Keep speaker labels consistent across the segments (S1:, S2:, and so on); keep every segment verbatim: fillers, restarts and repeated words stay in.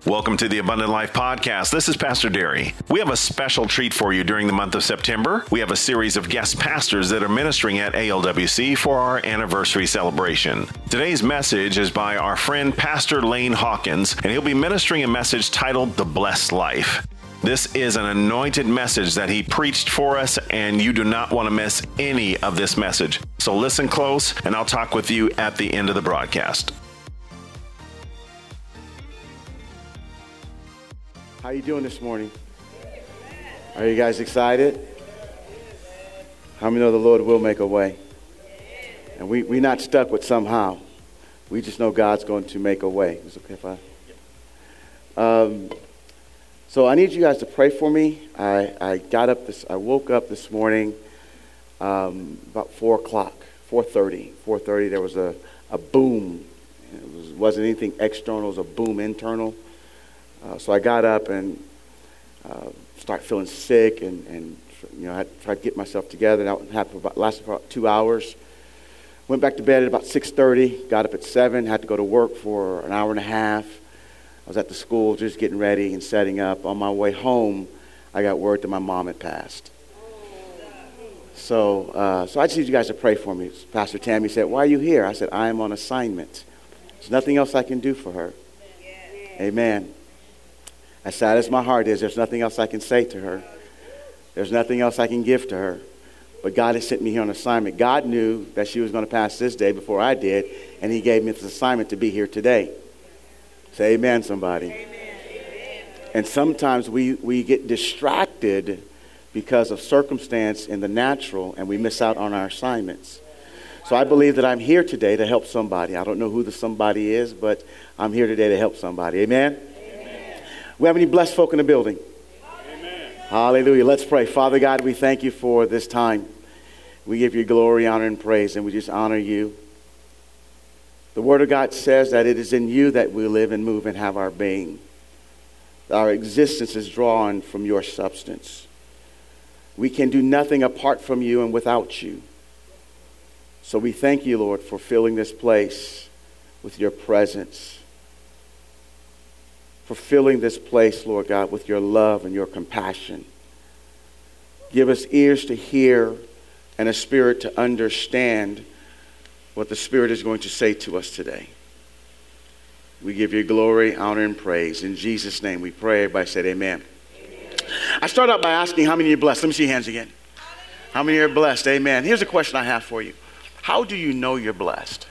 S1: Welcome to the Abundant Life Podcast. This is Pastor Derry. We have a special treat for you during the month of September. We have a series of guest pastors that are ministering at A L W C for our anniversary celebration. Today's message is by our friend Pastor Lane Hawkins, and he'll be ministering a message titled The Blessed Life. This is an anointed message that he preached for us, and you do not want to miss any of this message. So listen close, and I'll talk with you at the end of the broadcast.
S2: How you doing this morning? Are you guys excited? How many know the Lord will make a way? And we, we're not stuck with somehow. We just know God's going to make a way. Is it okay if I? Um, so I need you guys to pray for me. I, I got up this, I woke up this morning um, about four o'clock, four thirty. four thirty, there was a, a boom. It was, wasn't anything external, it was a boom internal. Uh, so I got up and uh, started feeling sick, and, and you know, I tried to get myself together. That happened for about, lasted for about two hours. Went back to bed at about six thirty, got up at seven, had to go to work for an hour and a half. I was at the school just getting ready and setting up. On my way home, I got word that my mom had passed. So, uh, so I just need you guys to pray for me. Pastor Tammy said, "Why are you here?" I said, "I am on assignment. There's nothing else I can do for her." Amen. As sad as my heart is, there's nothing else I can say to her. There's nothing else I can give to her. But God has sent me here on assignment. God knew that she was going to pass this day before I did, and he gave me this assignment to be here today. Say amen, somebody. Amen. And sometimes we, we get distracted because of circumstance in the natural, and we miss out on our assignments. So I believe that I'm here today to help somebody. I don't know who the somebody is, but I'm here today to help somebody. Amen? We have any blessed folk in the building? Amen. Hallelujah. Let's pray. Father God, we thank you for this time. We give you glory, honor, and praise, and we just honor you. The Word of God says that it is in you that we live and move and have our being. Our existence is drawn from your substance. We can do nothing apart from you and without you. So we thank you, Lord, for filling this place with your presence. For filling this place, Lord God, with your love and your compassion. Give us ears to hear and a spirit to understand what the Spirit is going to say to us today. We give you glory, honor, and praise. In Jesus' name we pray. Everybody said amen. Amen. I start out by asking how many are blessed. Let me see your hands again. How many are blessed? Amen. Here's a question I have for you. How do you know you're blessed?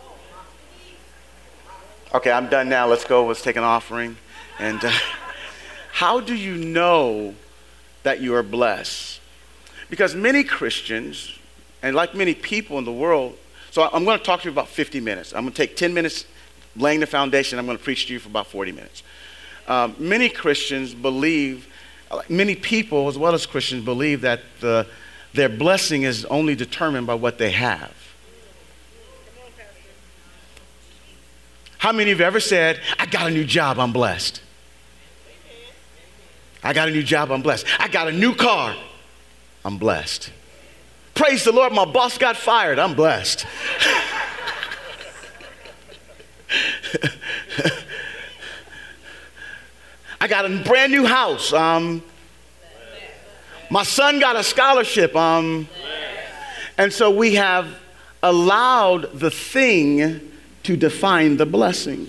S2: Okay, I'm done now. Let's go. Let's take an offering. And uh, how do you know that you are blessed? Because many Christians, and like many people in the world, so I'm going to talk to you about fifty minutes. I'm going to take ten minutes laying the foundation. I'm going to preach to you for about forty minutes. Um, many Christians believe, many people as well as Christians believe that the, their blessing is only determined by what they have. How many of you ever said, "I got a new job, I'm blessed"? I got a new job, I'm blessed. I got a new car, I'm blessed. Praise the Lord, my boss got fired, I'm blessed. I got a brand new house. Um, my son got a scholarship. Um, and so we have allowed the thing to define the blessing.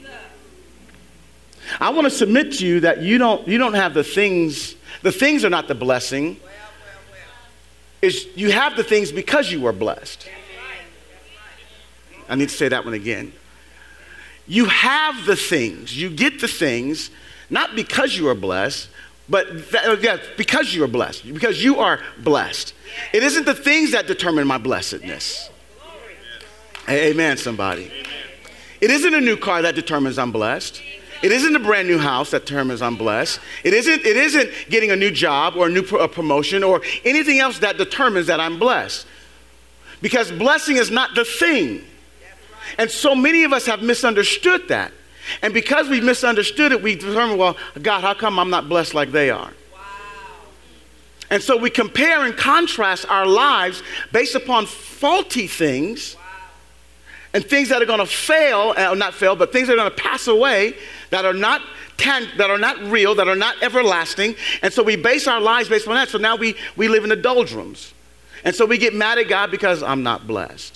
S2: I want to submit to you that you don't you don't have the things. The things are not the blessing. It's, you have the things because you are blessed. I need to say that one again. You have the things. You get the things not because you are blessed, but that, yeah, because you are blessed. Because you are blessed. It isn't the things that determine my blessedness. Amen, somebody. It isn't a new car that determines I'm blessed. It isn't a brand new house that determines I'm blessed. It isn't, it isn't getting a new job or a new pro- a promotion or anything else that determines that I'm blessed. Because blessing is not the thing. And so many of us have misunderstood that. And because we misunderstood it, we determine, well, God, how come I'm not blessed like they are? Wow. And so we compare and contrast our lives based upon faulty things. Wow. And things that are going to fail, uh, not fail, but things that are going to pass away that are not tan- that are not real, that are not everlasting. And so we base our lives based on that. So now we, we live in the doldrums. And so we get mad at God because I'm not blessed.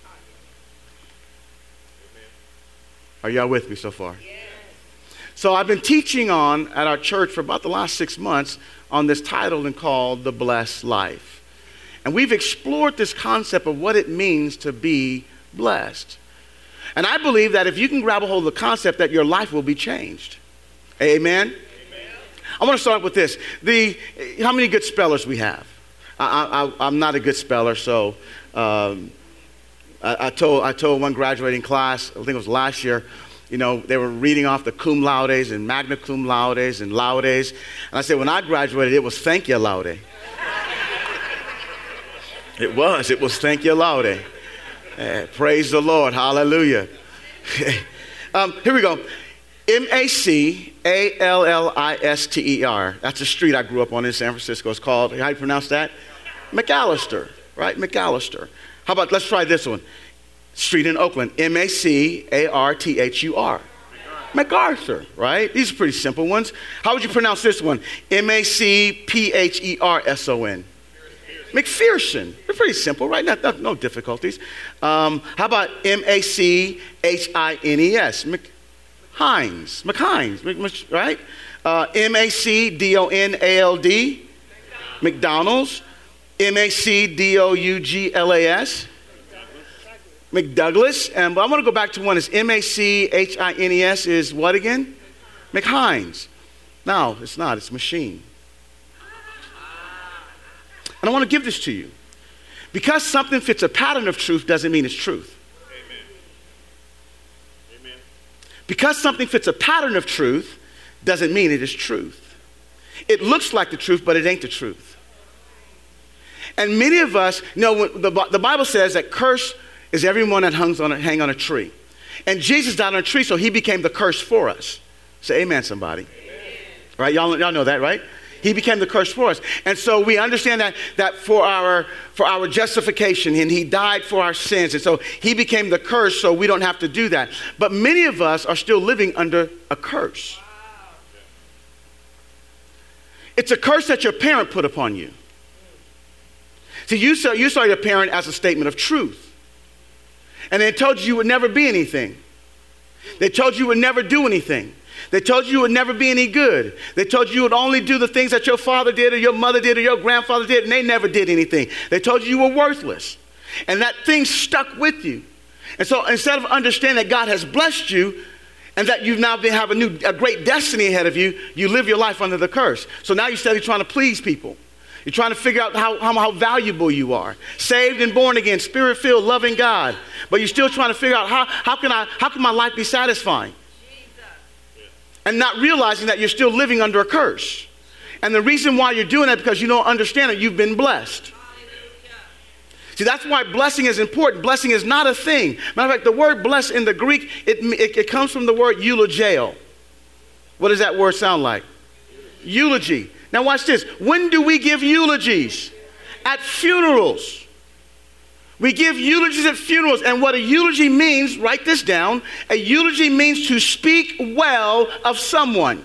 S2: Are y'all with me so far? Yes. So I've been teaching on at our church for about the last six months on this title and called The Blessed Life. And we've explored this concept of what it means to be blessed. And I believe that if you can grab a hold of the concept, that your life will be changed. Amen? Amen. I want to start with this. The, how many good spellers we have? I, I, I'm not a good speller, so um, I, I told I told one graduating class, I think it was last year, you know, they were reading off the cum laudes and magna cum laudes and laudes. And I said, when I graduated, it was thank you laude. It was. It was thank you laude. Uh, praise the Lord. Hallelujah. um, here we go. M A C A L L I S T E R. That's a street I grew up on in San Francisco. It's called, how do you pronounce that? McAllister, right? McAllister. How about, let's try this one. Street in Oakland. M A C A R T H U R. MacArthur, right? These are pretty simple ones. How would you pronounce this one? M A C P H E R S O N. McPherson. They're pretty simple, right? Not, not, no difficulties. Um, how about M A C H I N E S? McHines. McHines, right? Uh, M A C D O N A L D. McDonald's. M A C D O U G L A S. McDouglas. And but I want to go back to one. Is M A C H I N E S is what again? McHines. No, it's not. It's machine. And I want to give this to you. Because something fits a pattern of truth doesn't mean it's truth. Amen. Amen. Because something fits a pattern of truth doesn't mean it is truth. It looks like the truth, but it ain't the truth. And many of us, you know, the, the Bible says that curse is everyone that hangs on a, hang on a tree. And Jesus died on a tree, so he became the curse for us. Say amen, somebody. Amen. Right? Y'all, y'all know that, right? He became the curse for us. And so we understand that, that for our for our justification, and he died for our sins. And so he became the curse, so we don't have to do that. But many of us are still living under a curse. It's a curse that your parent put upon you. See, you saw, you saw your parent as a statement of truth. And they told you you would never be anything. They told you you would never do anything. They told you you would never be any good. They told you you would only do the things that your father did or your mother did or your grandfather did, and they never did anything. They told you you were worthless. And that thing stuck with you. And so instead of understanding that God has blessed you and that you've now been, have a new, a great destiny ahead of you, you live your life under the curse. So now you're steadily trying to please people. You're trying to figure out how, how, how valuable you are. Saved and born again, spirit-filled, loving God. But you're still trying to figure out how, how, can I, how can my life be satisfying? And not realizing that you're still living under a curse. And the reason why you're doing that is because you don't understand that you've been blessed. See, that's why blessing is important. Blessing is not a thing. Matter of fact, the word bless in the Greek, it, it, it comes from the word eulogeo. What does that word sound like? Eulogy. Now watch this. When do we give eulogies? At funerals. We give eulogies at funerals. And what a eulogy means, write this down. A eulogy means to speak well of someone.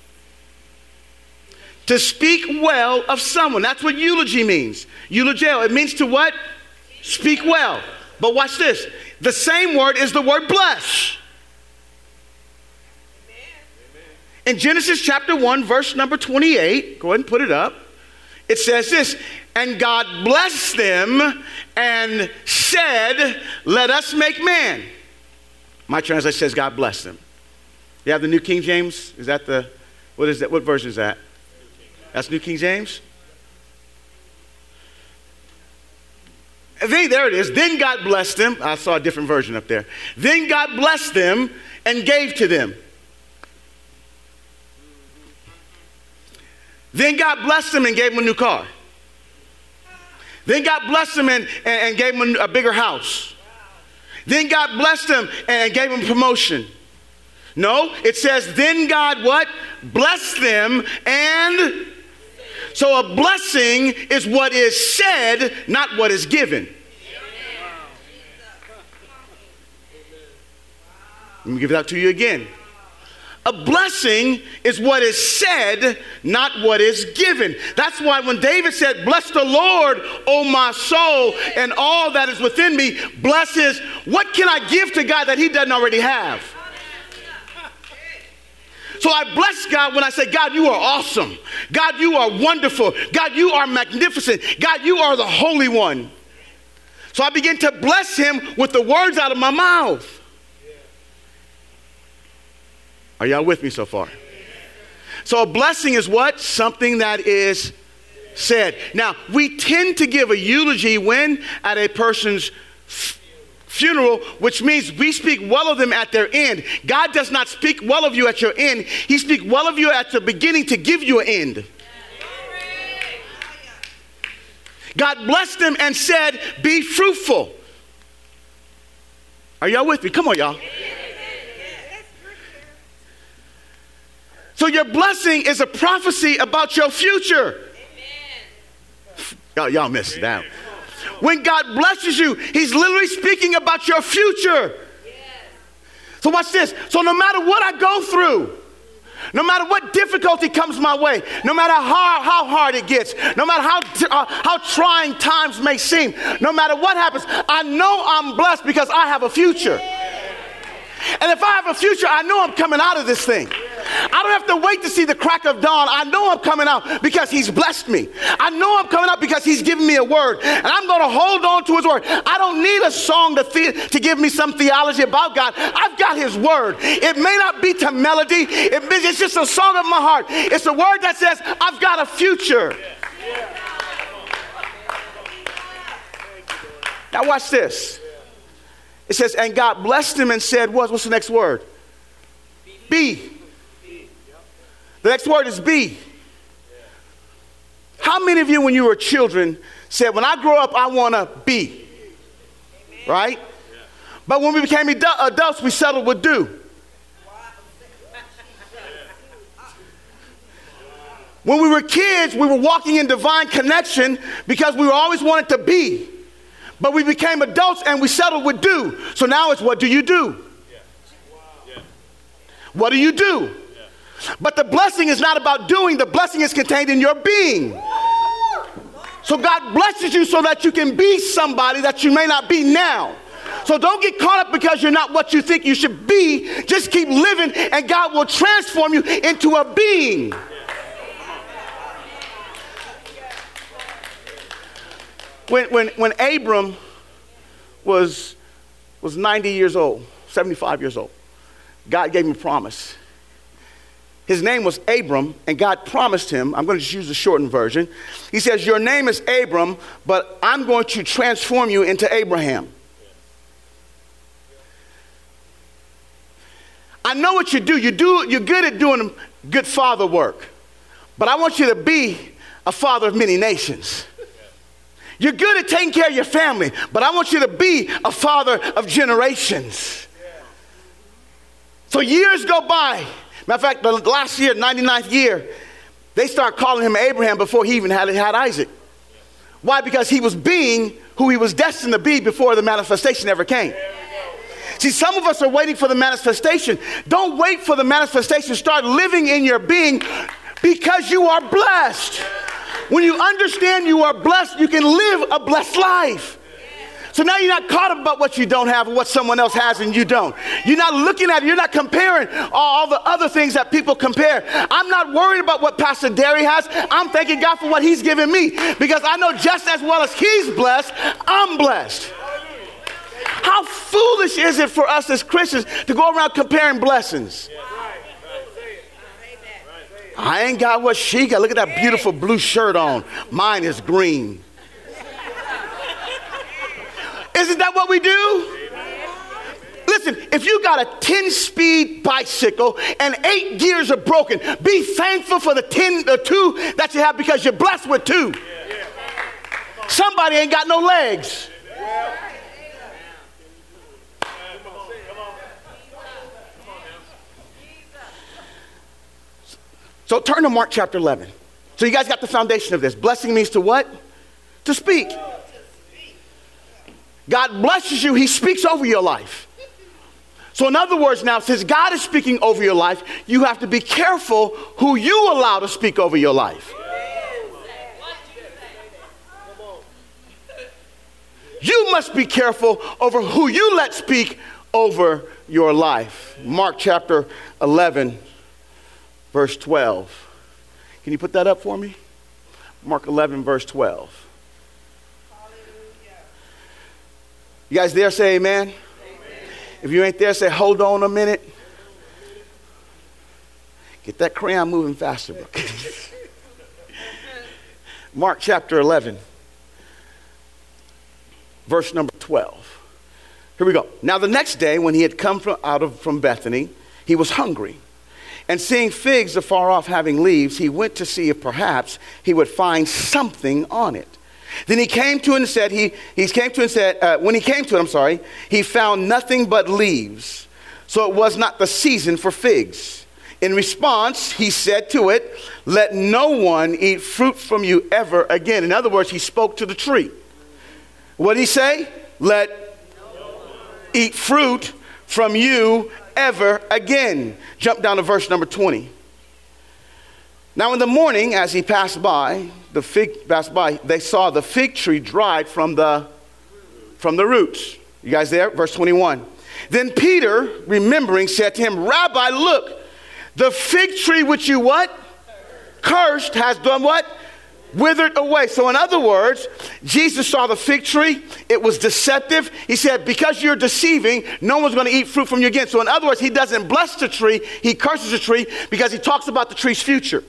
S2: To speak well of someone. That's what eulogy means. Eulogeo. It means to what? Speak well. But watch this. The same word is the word bless. In Genesis chapter one, verse number twenty-eight, go ahead and put it up. It says this, and God blessed them and said, let us make man. My translation says God blessed them. You have the New King James? Is that the, what is that? What version is that? That's New King James? They, there it is. Then God blessed them. I saw a different version up there. Then God blessed them and gave to them. Then God blessed them and gave them a new car. Then God blessed them and, and, and gave them a, a bigger house. Then God blessed them and gave them promotion. No, it says, then God what? Blessed them and... So a blessing is what is said, not what is given. Let me give that to you again. A blessing is what is said, not what is given. That's why when David said, bless the Lord, O my soul, and all that is within me, bless his, what can I give to God that he doesn't already have? So I bless God when I say, God, you are awesome. God, you are wonderful. God, you are magnificent. God, you are the Holy One. So I begin to bless him with the words out of my mouth. Are y'all with me so far? So a blessing is what? Something that is said. Now, we tend to give a eulogy when at a person's f- funeral, which means we speak well of them at their end. God does not speak well of you at your end. He speaks well of you at the beginning to give you an end. God blessed them and said, be fruitful. Are y'all with me? Come on, y'all. So your blessing is a prophecy about your future. Y'all, y'all missed it down. When God blesses you, he's literally speaking about your future. So watch this. So no matter what I go through, no matter what difficulty comes my way, no matter how, how hard it gets, no matter how, uh, how trying times may seem, no matter what happens, I know I'm blessed because I have a future. And if I have a future, I know I'm coming out of this thing. I don't have to wait to see the crack of dawn. I know I'm coming out because he's blessed me. I know I'm coming out because he's given me a word. And I'm going to hold on to his word. I don't need a song to, the- to give me some theology about God. I've got his word. It may not be to melody. It, it's just a song of my heart. It's a word that says, I've got a future. Now watch this. It says, and God blessed him and said, what? What's the next word? Be. The next word is be. How many of you, when you were children, said, when I grow up, I want to be? Right? But when we became adults, we settled with do. When we were kids, we were walking in divine connection because we always wanted to be. But we became adults and we settled with do. So now it's what do you do? What do you do? But the blessing is not about doing. The blessing is contained in your being. So God blesses you so that you can be somebody that you may not be now. So don't get caught up because you're not what you think you should be. Just keep living and God will transform you into a being. When, when, when Abram was, was ninety years old, seventy-five years old, God gave him a promise. His name was Abram, and God promised him, I'm going to just use the shortened version. He says, your name is Abram, but I'm going to transform you into Abraham. I know what you do. You do, you're good at doing good father work, but I want you to be a father of many nations. You're good at taking care of your family, but I want you to be a father of generations. So years go by. Matter of fact, the last year, ninety-ninth year, they start calling him Abraham before he even had, had Isaac. Why? Because he was being who he was destined to be before the manifestation ever came. See, some of us are waiting for the manifestation. Don't wait for the manifestation. Start living in your being because you are blessed. When you understand you are blessed, you can live a blessed life. So now you're not caught up about what you don't have and what someone else has and you don't. You're not looking at it. You're not comparing all the other things that people compare. I'm not worried about what Pastor Derry has. I'm thanking God for what he's given me because I know just as well as he's blessed, I'm blessed. How foolish is it for us as Christians to go around comparing blessings? I ain't got what she got. Look at that beautiful blue shirt on. Mine is green. Isn't that what we do? Listen, if you got a ten-speed bicycle and eight gears are broken, be thankful for the ten, the two that you have because you're blessed with two. Somebody ain't got no legs. So turn to Mark chapter eleven. So you guys got the foundation of this. Blessing means to what? To speak. God blesses you. He speaks over your life. So in other words, now, since God is speaking over your life, you have to be careful who you allow to speak over your life. You must be careful over who you let speak over your life. Mark chapter eleven, verse twelve. Can you put that up for me? Mark eleven, verse twelve. You guys there? Say amen. Amen. If you ain't there, say hold on a minute. Get that crayon moving faster, bro. Mark chapter eleven. Verse number twelve. Here we go. Now the next day, when he had come from, out of from Bethany, he was hungry. And seeing figs afar off having leaves, he went to see if perhaps he would find something on it. Then he came to it and said, he, he came to it and said, uh, when he came to it, I'm sorry, he found nothing but leaves. So it was not the season for figs. In response, he said to it, let no one eat fruit from you ever again. In other words, he spoke to the tree. What did he say? Let no one eat fruit from you ever again. Jump down to verse number twenty. Now in the morning, as he passed by, the fig passed by, they saw the fig tree dried from the from the roots. You guys there? Verse twenty-one. Then Peter, remembering, said to him, Rabbi, look, the fig tree which you what? Cursed has done what? Withered away. So in other words, Jesus saw the fig tree. It was deceptive. He said, because you're deceiving, no one's going to eat fruit from you again. So in other words, he doesn't bless the tree. He curses the tree because he talks about the tree's future.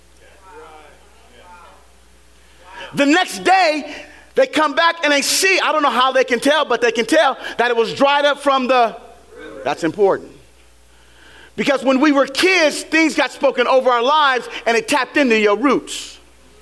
S2: The next day, they come back and they see, I don't know how they can tell, but they can tell that it was dried up from the, that's important. Because when we were kids, things got spoken over our lives and it tapped into your roots.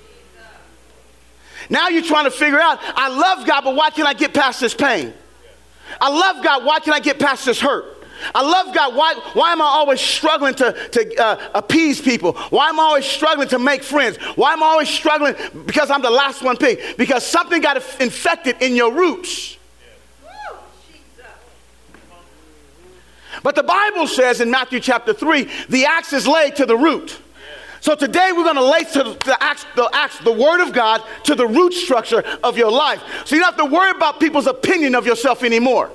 S2: Now you're trying to figure out, I love God, but why can't I get past this pain? I love God, why can't I get past this hurt? I love God, why, why am I always struggling to, to uh, appease people? Why am I always struggling to make friends? Why am I always struggling because I'm the last one picked? Because something got infected in your roots. But the Bible says in Matthew chapter three, the axe is laid to the root. So today we're going to lay to the axe, the axe, the word of God to the root structure of your life. So you don't have to worry about people's opinion of yourself anymore.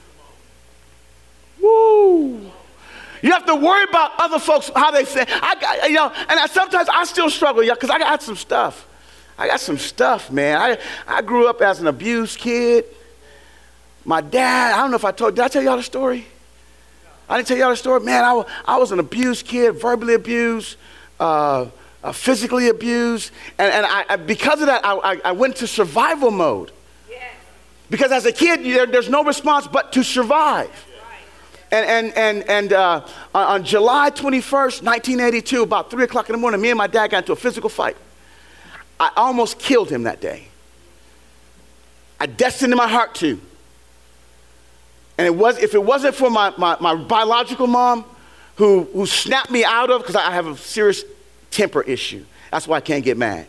S2: Woo. You don't have to worry about other folks, how they say. I got, you know, and I, sometimes I still struggle, yeah, because I got some stuff. I got some stuff, man. I, I grew up as an abused kid. My dad, I don't know if I told, did I tell y'all the story? I didn't tell y'all the story? Man, I, I was an abused kid, verbally abused. Uh, uh, physically abused, and, and I, I, because of that, I, I, I went to survival mode. Yes. Because as a kid, there, there's no response but to survive. Right. And and and and uh, on July twenty-first, nineteen eighty-two, about three o'clock in the morning, me and my dad got into a physical fight. I almost killed him that day. I destined in my heart to. And it was if it wasn't for my my, my biological mom, Who, who snapped me out of, because I have a serious temper issue. That's why I can't get mad.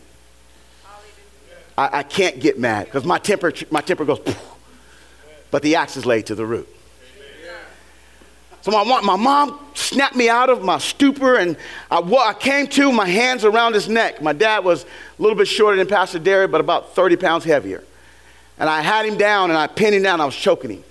S2: I, I can't get mad because my temper, my temper goes, poof, but the axe is laid to the root. So my, my mom snapped me out of my stupor, and I, I came to, my hands around his neck. My dad was a little bit shorter than Pastor Derry, but about thirty pounds heavier. And I had him down, and I pinned him down, and I was choking him.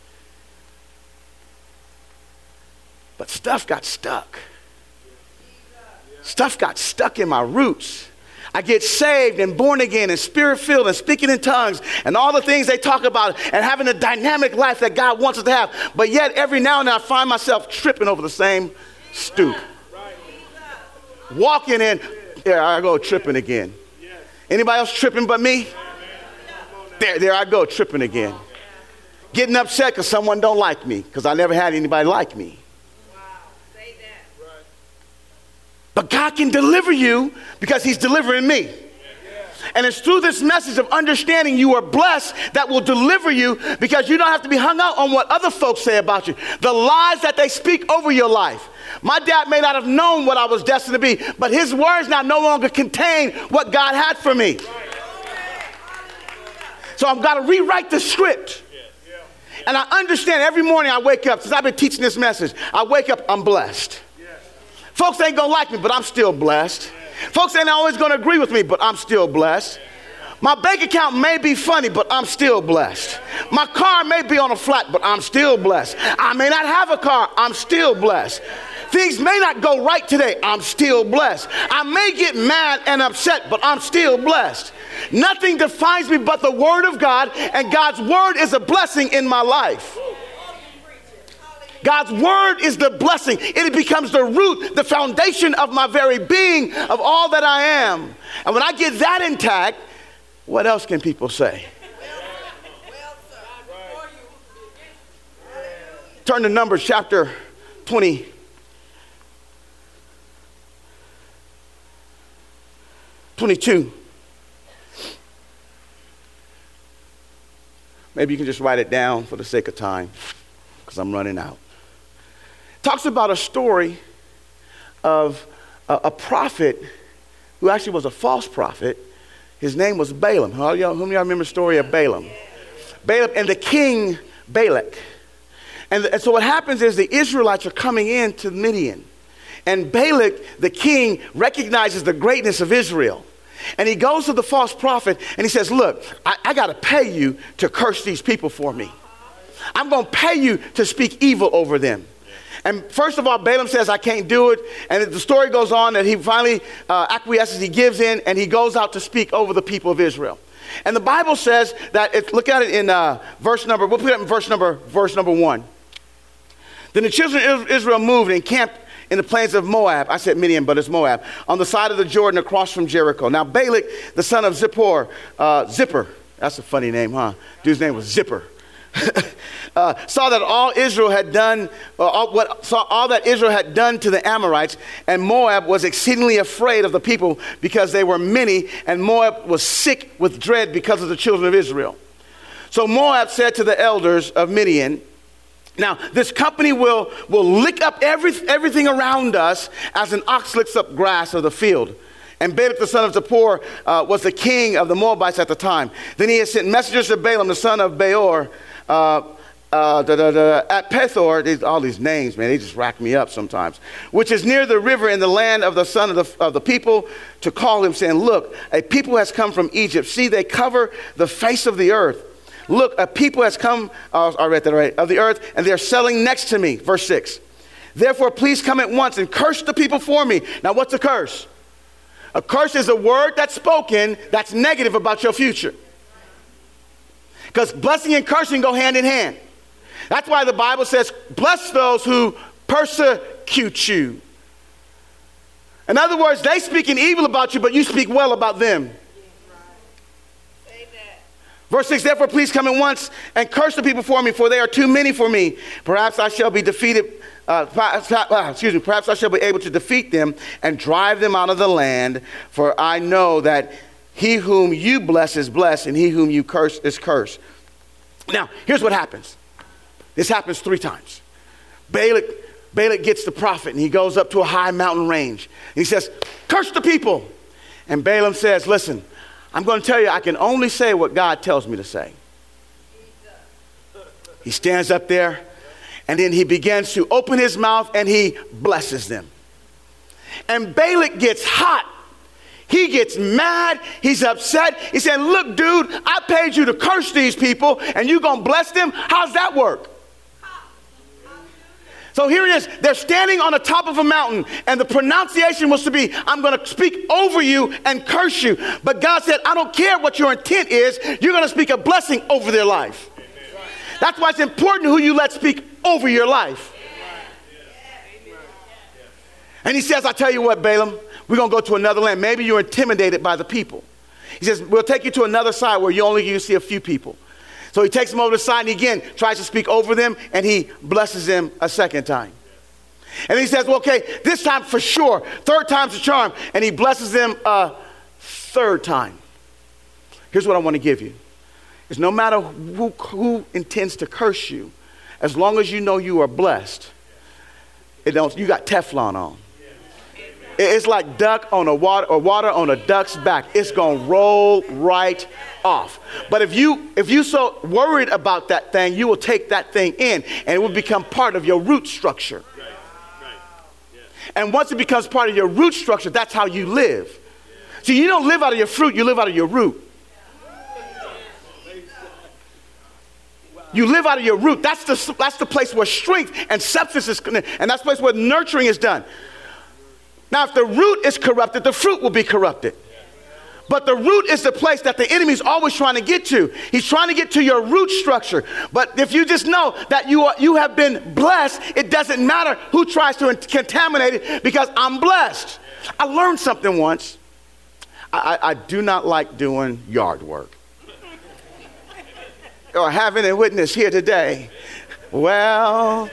S2: But stuff got stuck. Stuff got stuck in my roots. I get saved and born again and spirit-filled and speaking in tongues and all the things they talk about and having a dynamic life that God wants us to have. But yet every now and then I find myself tripping over the same stoop. Walking in, there I go tripping again. Anybody else tripping but me? There, there I go tripping again. Getting upset because someone don't like me because I never had anybody like me. But God can deliver you because he's delivering me. And it's through this message of understanding you are blessed that will deliver you, because you don't have to be hung out on what other folks say about you. The lies that they speak over your life. My dad may not have known what I was destined to be, but his words now no longer contain what God had for me. So I've got to rewrite the script. And I understand every morning I wake up, since I've been teaching this message, I wake up, I'm blessed. Folks ain't gonna like me, but I'm still blessed. Folks ain't always gonna agree with me, but I'm still blessed. My bank account may be funny, but I'm still blessed. My car may be on a flat, but I'm still blessed. I may not have a car, I'm still blessed. Things may not go right today, I'm still blessed. I may get mad and upset, but I'm still blessed. Nothing defines me but the word of God, and God's word is a blessing in my life. God's word is the blessing. It becomes the root, the foundation of my very being, of all that I am. And when I get that intact, what else can people say? Turn to Numbers chapter twenty. twenty-two. Maybe you can just write it down for the sake of time, because I'm running out. Talks about a story of a, a prophet who actually was a false prophet. His name was Balaam. Who of y'all, whom y'all remember the story of Balaam? Balaam and the king Balak. And, and so what happens is the Israelites are coming into Midian. And Balak, the king, recognizes the greatness of Israel. And he goes to the false prophet and he says, look, I, I got to pay you to curse these people for me. I'm going to pay you to speak evil over them. And first of all, Balaam says, I can't do it. And the story goes on that he finally uh, acquiesces, he gives in, and he goes out to speak over the people of Israel. And the Bible says that, if, look at it in uh, verse number, we'll put it in verse number, verse number one. Then the children of Israel moved and camped in the plains of Moab. I said Midian, but it's Moab. On the side of the Jordan across from Jericho. Now Balak, the son of Zippor, uh, Zipper, that's a funny name, huh? Dude's name was Zipper. uh, saw that all Israel had done, uh, all, what, saw all that Israel had done to the Amorites, and Moab was exceedingly afraid of the people because they were many, and Moab was sick with dread because of the children of Israel. So Moab said to the elders of Midian, now this company will, will lick up every, everything around us as an ox licks up grass of the field. And Balak the son of Zippor uh, was the king of the Moabites at the time. Then he had sent messengers to Balaam the son of Beor, uh, uh, da, da, da, at Pethor. These, all these names, man, they just rack me up sometimes. Which is near the river in the land of the son of the, of the people, to call him, saying, look, a people has come from Egypt. See, they cover the face of the earth. Look, a people has come, uh, I read that right, of the earth, and they're settling next to me. Verse six. Therefore, please come at once and curse the people for me. Now, what's a curse? A curse is a word that's spoken that's negative about your future. Because blessing and cursing go hand in hand. That's why the Bible says, bless those who persecute you. In other words, they speaking evil about you, but you speak well about them. Verse six, therefore, please come at once and curse the people for me, for they are too many for me. Perhaps I shall be defeated. Uh, excuse me, perhaps I shall be able to defeat them and drive them out of the land. For I know that he whom you bless is blessed, and he whom you curse is cursed. Now, here's what happens. This happens three times. Balak, Balak gets the prophet, and he goes up to a high mountain range. And he says, curse the people. And Balaam says, listen, I'm going to tell you, I can only say what God tells me to say. He stands up there, and then he begins to open his mouth, and he blesses them. And Balak gets hot. He gets mad. He's upset. He said, look, dude, I paid you to curse these people, and you going to bless them? How's that work? So here it is. They're standing on the top of a mountain, and the pronunciation was to be, I'm going to speak over you and curse you. But God said, I don't care what your intent is. You're going to speak a blessing over their life. Amen. That's why it's important who you let speak over your life. Amen. And he says, I tell you what, Balaam, we're going to go to another land. Maybe you're intimidated by the people. He says, we'll take you to another side where you only you see a few people. So he takes them over the side and again tries to speak over them, and he blesses them a second time. And he says, well, okay, this time for sure, third time's the charm. And he blesses them a third time. Here's what I want to give you. Is no matter who, who intends to curse you, as long as you know you are blessed, it don't, you got Teflon on. It's like duck on a water or water on a duck's back. It's going to roll right off. But if you if you so worried about that thing, you will take that thing in and it will become part of your root structure. Right. Right. Yeah. And once it becomes part of your root structure, that's how you live. Yeah. See, you don't live out of your fruit, you live out of your root. You live out of your root. That's the that's the place where strength and substance is, and that's the place where nurturing is done. Now, if the root is corrupted, the fruit will be corrupted. But the root is the place that the enemy is always trying to get to. He's trying to get to your root structure. But if you just know that you are, you have been blessed, it doesn't matter who tries to contaminate it because I'm blessed. I learned something once. I, I, I do not like doing yard work. Or having a witness here today. Well,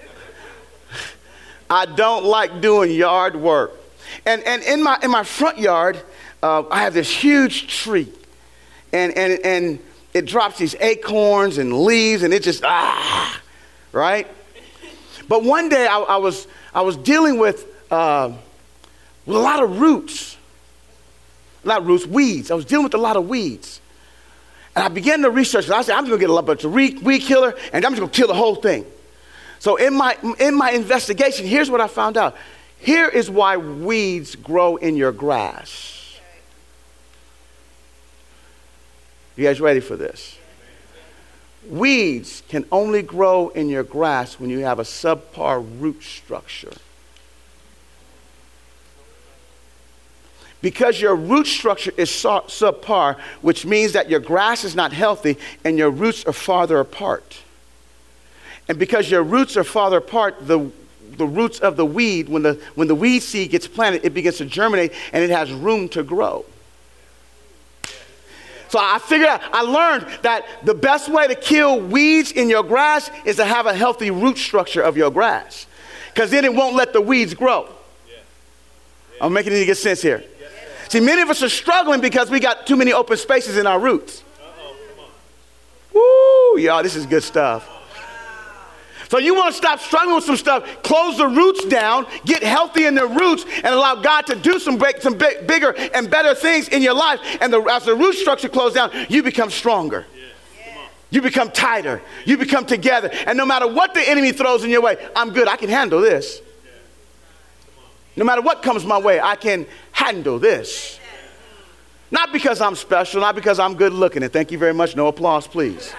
S2: I don't like doing yard work. And and in my in my front yard, uh, I have this huge tree. And, and, and it drops these acorns and leaves and it just, ah, right? But one day I, I was I was dealing with, uh, with a lot of roots. Not roots, weeds. I was dealing with a lot of weeds. And I began to research it. I said, I'm just going to get a bunch of weed, weed killer and I'm just going to kill the whole thing. So in my in my investigation, here's what I found out. Here is why weeds grow in your grass. You guys ready for this? Weeds can only grow in your grass when you have a subpar root structure. Because your root structure is subpar, which means that your grass is not healthy and your roots are farther apart. And because your roots are farther apart, the, the roots of the weed, when the, when the weed seed gets planted, it begins to germinate and it has room to grow. So I figured out, I learned that the best way to kill weeds in your grass is to have a healthy root structure of your grass. Because then it won't let the weeds grow. Yeah. Yeah. I'm making any good sense here. Yes, see, many of us are struggling because we got too many open spaces in our roots. Uh-oh, come on. Woo, y'all, this is good stuff. So you want to stop struggling with some stuff, close the roots down, get healthy in the roots, and allow God to do some, big, some big, bigger and better things in your life. And the, as the root structure closes down, you become stronger. Yeah. You become tighter. You become together. And no matter what the enemy throws in your way, I'm good. I can handle this. Yeah. No matter what comes my way, I can handle this. Not because I'm special, not because I'm good looking. And thank you very much. No applause, please.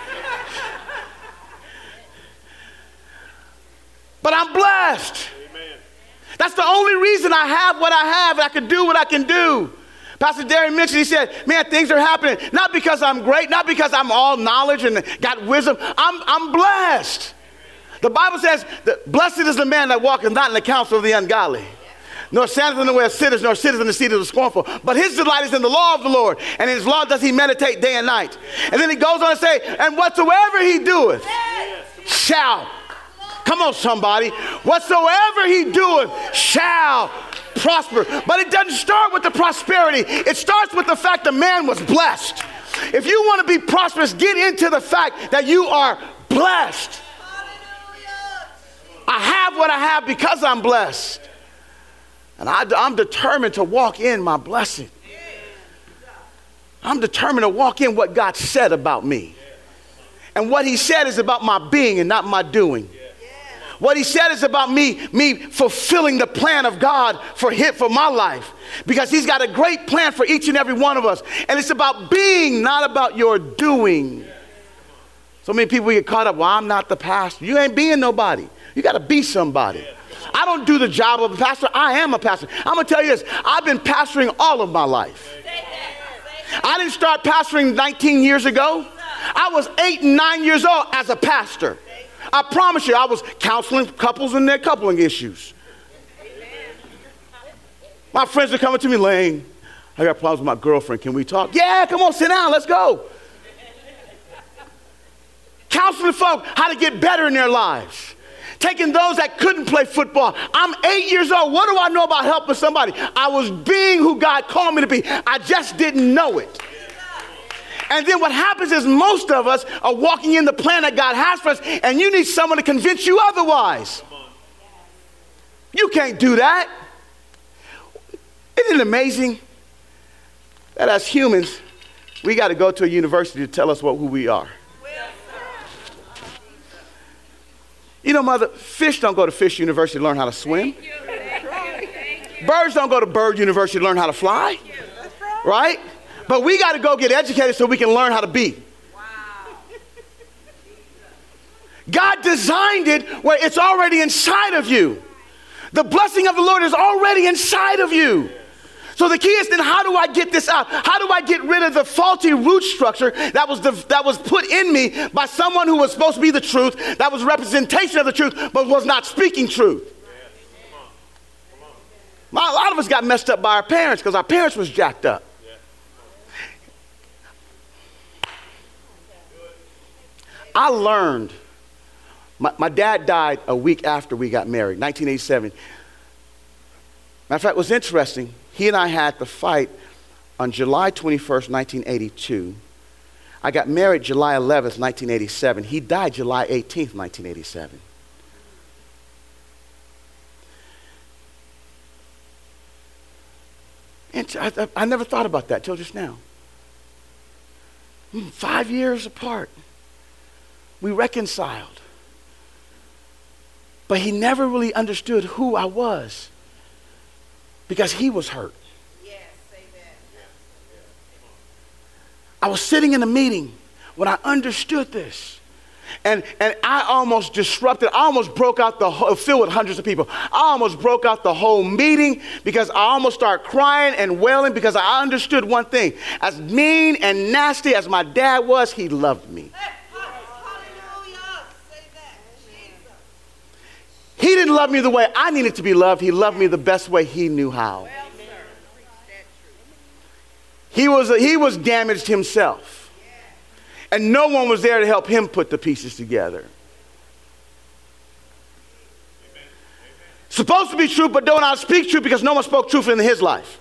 S2: But I'm blessed. Amen. That's the only reason I have what I have and I can do what I can do. Pastor Derry mentioned, he said, man, things are happening. Not because I'm great, not because I'm all knowledge and got wisdom. I'm, I'm blessed. The Bible says, that blessed is the man that walketh not in the counsel of the ungodly, nor standeth in the way of sinners, nor sitteth in the seat of the scornful. But his delight is in the law of the Lord, and in his law does he meditate day and night. And then he goes on to say, and whatsoever he doeth shall. Come on, somebody. Whatsoever he doeth shall prosper. But it doesn't start with the prosperity. It starts with the fact the man was blessed. If you want to be prosperous, get into the fact that you are blessed. I have what I have because I'm blessed. And I, I'm determined to walk in my blessing. I'm determined to walk in what God said about me. And what he said is about my being and not my doing. What he said is about me, me fulfilling the plan of God for him, for my life. Because he's got a great plan for each and every one of us. And it's about being, not about your doing. So many people get caught up, well, I'm not the pastor. You ain't being nobody. You got to be somebody. I don't do the job of a pastor. I am a pastor. I'm going to tell you this. I've been pastoring all of my life. I didn't start pastoring nineteen years ago. I was eight and nine years old as a pastor. I promise you, I was counseling couples and their coupling issues. My friends are coming to me, Lane, I got problems with my girlfriend. Can we talk? Yeah, come on, sit down. Let's go. Counseling folk how to get better in their lives. Taking those that couldn't play football. I'm eight years old. What do I know about helping somebody? I was being who God called me to be. I just didn't know it. And then what happens is most of us are walking in the plan that God has for us, and you need someone to convince you otherwise. You can't do that. Isn't it amazing that as humans, we got to go to a university to tell us what who we are? You know, mother, fish don't go to fish university to learn how to swim. Birds don't go to bird university to learn how to fly. Right? But we got to go get educated so we can learn how to be. God designed it where it's already inside of you. The blessing of the Lord is already inside of you. So the key is then, how do I get this out? How do I get rid of the faulty root structure that was the, that was put in me by someone who was supposed to be the truth, that was representation of the truth, but was not speaking truth? A lot of us got messed up by our parents because our parents was jacked up. I learned. My, my dad died a week after we got married, nineteen eighty-seven. Matter of fact, what's interesting, he and I had the fight on July twenty-first, nineteen eighty-two. I got married July eleventh, nineteen eighty-seven. He died July eighteenth, nineteen eighty-seven. And I, I, I never thought about that till just now. Five years apart. We reconciled. But he never really understood who I was because he was hurt. Yes, say that. I was sitting in a meeting when I understood this. And, and I almost disrupted, I almost broke out the whole, filled with hundreds of people. I almost broke out the whole meeting because I almost started crying and wailing because I understood one thing. As mean and nasty as my dad was, he loved me. He didn't love me the way I needed to be loved. He loved me the best way he knew how. He was, he was damaged himself. And no one was there to help him put the pieces together. Supposed to be true, but don't I speak truth because no one spoke truth into his life.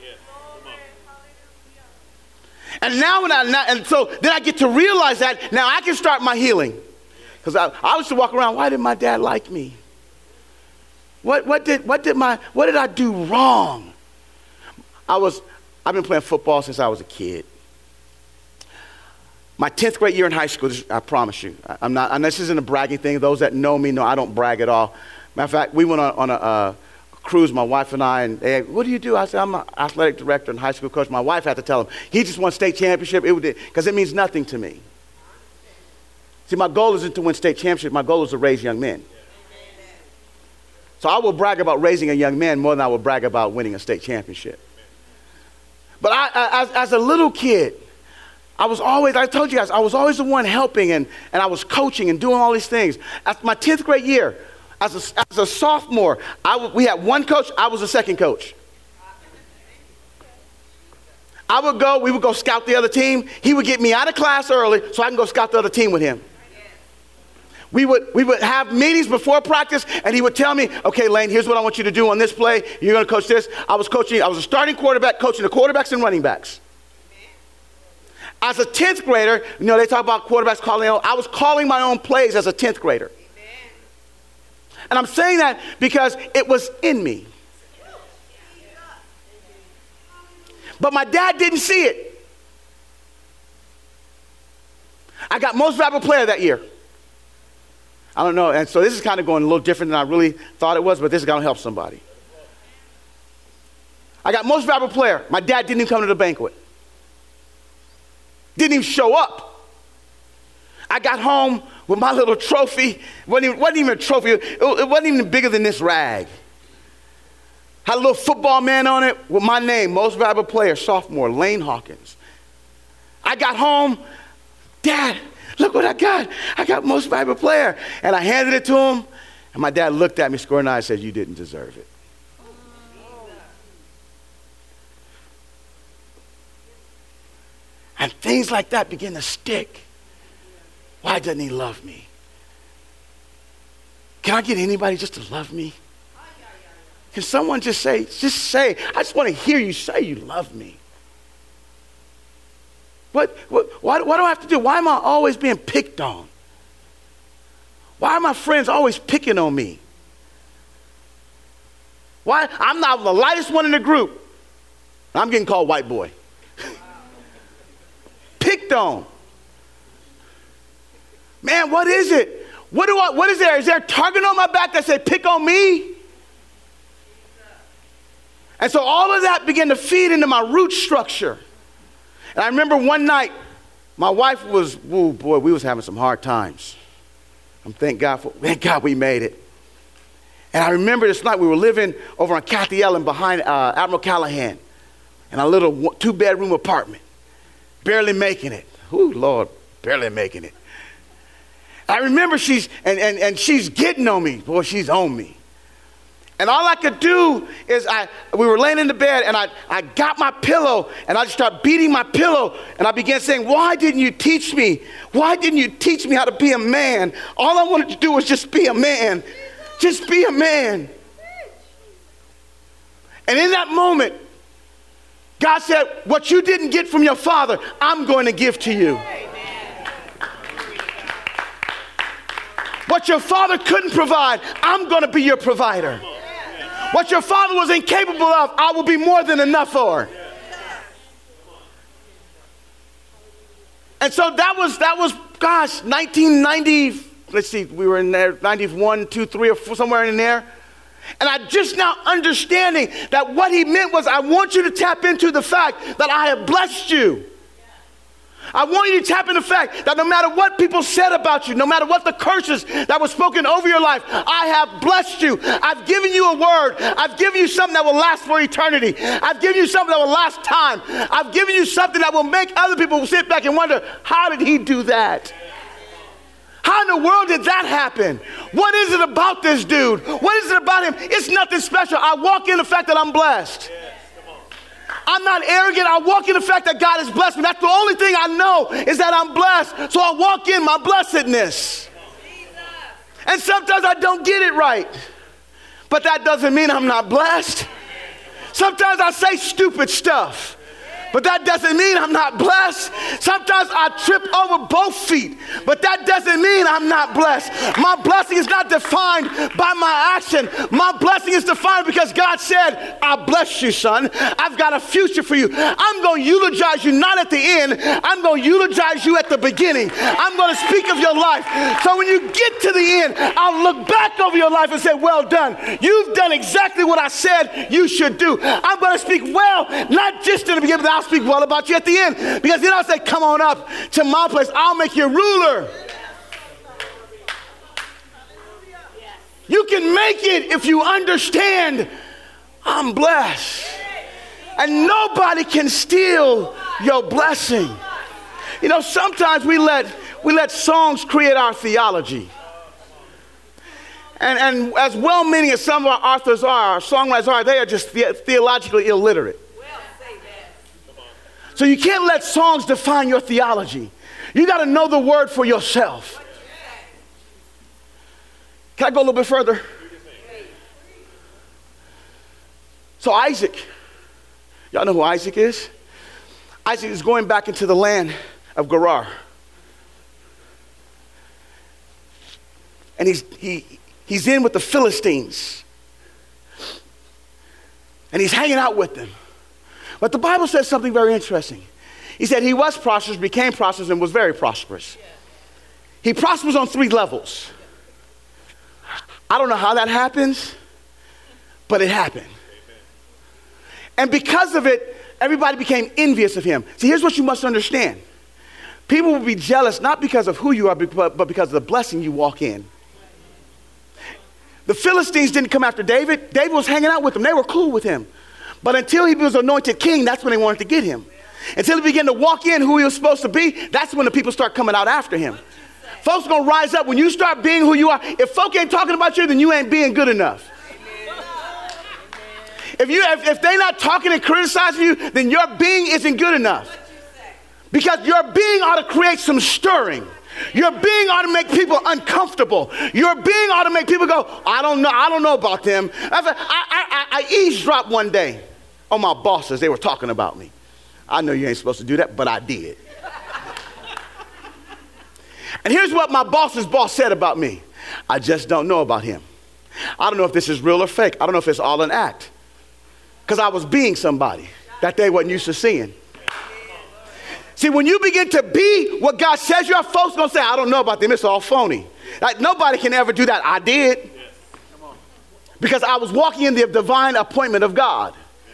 S2: And now, when I, and so then I get to realize that now I can start my healing. Because I, I used to walk around, why did my dad like me? What, what did what did my what did I do wrong? I was I've been playing football since I was a kid. My tenth grade year in high school, this, I promise you, I, I'm not. And this isn't a bragging thing. Those that know me know I don't brag at all. Matter of fact, we went on, on a uh, cruise, my wife and I, and they, what do you do? I said, I'm an athletic director and high school coach. My wife had to tell him he just won state championship. It would because it means nothing to me. See, my goal isn't to win state championship. My goal is to raise young men. So I will brag about raising a young man more than I will brag about winning a state championship. But I, I, as, as a little kid, I was always, I told you guys, I was always the one helping and, and I was coaching and doing all these things. After my tenth grade year, as a, as a sophomore, I w- we had one coach, I was the second coach. I would go, we would go scout the other team. He would get me out of class early so I can go scout the other team with him. We would we would have meetings before practice, and he would tell me, okay, Lane, here's what I want you to do on this play. You're going to coach this. I was coaching, I was a starting quarterback, coaching the quarterbacks and running backs. As a tenth grader, you know, they talk about quarterbacks calling their own. I was calling my own plays as a tenth grader. And I'm saying that because it was in me. But my dad didn't see it. I got most valuable player that year. I don't know, and so this is kind of going a little different than I really thought it was, but this is going to help somebody. I got most valuable player. My dad didn't even come to the banquet. Didn't even show up. I got home with my little trophy. It wasn't even, wasn't even a trophy. It, it wasn't even bigger than this rag. Had a little football man on it with my name, most valuable player, sophomore, Lane Hawkins. I got home, Dad, look what I got. I got most valuable player. And I handed it to him. And my dad looked at me square in the eye and said, you didn't deserve it. And things like that begin to stick. Why doesn't he love me? Can I get anybody just to love me? Can someone just say, just say, I just want to hear you say you love me. What, what, why, what do I have to do? Why am I always being picked on? Why are my friends always picking on me? Why? I'm not the lightest one in the group. I'm getting called white boy. Picked on. Man, what is it? What do I, what is there? Is there a target on my back that said, pick on me? And so all of that began to feed into my root structure. And I remember one night, my wife was, oh boy, we was having some hard times. I'm thank God for, thank God we made it. And I remember this night we were living over on Cathy Ellen behind uh, Admiral Callahan in a little two-bedroom apartment, barely making it. Ooh, Lord, barely making it. I remember she's, and, and, and she's getting on me. Boy, she's on me. And all I could do is I, we were laying in the bed and I, I got my pillow and I just started beating my pillow and I began saying, why didn't you teach me? Why didn't you teach me how to be a man? All I wanted to do was just be a man. Just be a man. And in that moment, God said, what you didn't get from your father, I'm going to give to you. What your father couldn't provide, I'm going to be your provider. What your father was incapable of, I will be more than enough for. And so that was, that was, gosh, nineteen ninety, let's see, we were in there, ninety-one, two, three, or four, somewhere in there. And I just now understanding that what he meant was, I want you to tap into the fact that I have blessed you. I want you to tap into the fact that no matter what people said about you, no matter what the curses that were spoken over your life, I have blessed you. I've given you a word. I've given you something that will last for eternity. I've given you something that will last time. I've given you something that will make other people sit back and wonder, how did he do that? How in the world did that happen? What is it about this dude? What is it about him? It's nothing special. I walk in the fact that I'm blessed. I'm not arrogant. I walk in the fact that God has blessed me. That's the only thing I know is that I'm blessed. So I walk in my blessedness. And sometimes I don't get it right. But that doesn't mean I'm not blessed. Sometimes I say stupid stuff. But that doesn't mean I'm not blessed. Sometimes I trip over both feet, but that doesn't mean I'm not blessed. My blessing is not defined by my action. My blessing is defined because God said, I bless you, son. I've got a future for you. I'm going to eulogize you not at the end. I'm going to eulogize you at the beginning. I'm going to speak of your life. So when you get to the end, I'll look back over your life and say, well done. You've done exactly what I said you should do. I'm going to speak well, not just in the beginning, but I'll speak well about you at the end, because then I'll say, come on up to my place. I'll make you ruler. You can make it if you understand I'm blessed. And nobody can steal your blessing. You know, sometimes we let we let songs create our theology. And, and as well-meaning as some of our authors are, our songwriters are, they are just the- theologically illiterate. So you can't let songs define your theology. You got to know the word for yourself. Can I go a little bit further? So Isaac, y'all know who Isaac is? Isaac is going back into the land of Gerar. And he's, he, he's in with the Philistines. And he's hanging out with them. But the Bible says something very interesting. He said he was prosperous, became prosperous, and was very prosperous. He prospers on three levels. I don't know how that happens, but it happened. And because of it, everybody became envious of him. See, here's what you must understand. People will be jealous not because of who you are, but because of the blessing you walk in. The Philistines didn't come after David. David was hanging out with them. They were cool with him. But until he was anointed king, that's when they wanted to get him. Until he began to walk in who he was supposed to be, that's when the people start coming out after him. Folks are going to rise up when you start being who you are. If folk ain't talking about you, then you ain't being good enough. If you, if, if they're not talking and criticizing you, then your being isn't good enough. Because your being ought to create some stirring. Your being ought to make people uncomfortable. Your being ought to make people go, I don't know, I don't know about them. I, I, I, I eavesdropped one day on my bosses. They were talking about me. I know you ain't supposed to do that, but I did. And here's what my boss's boss said about me. I just don't know about him. I don't know if this is real or fake. I don't know if it's all an act. Because I was being somebody. that they wasn't used to seeing. See, when you begin to be what God says you are, folks going to say, I don't know about them. It's all phony. Like, nobody can ever do that. I did. Because I was walking in the divine appointment of God.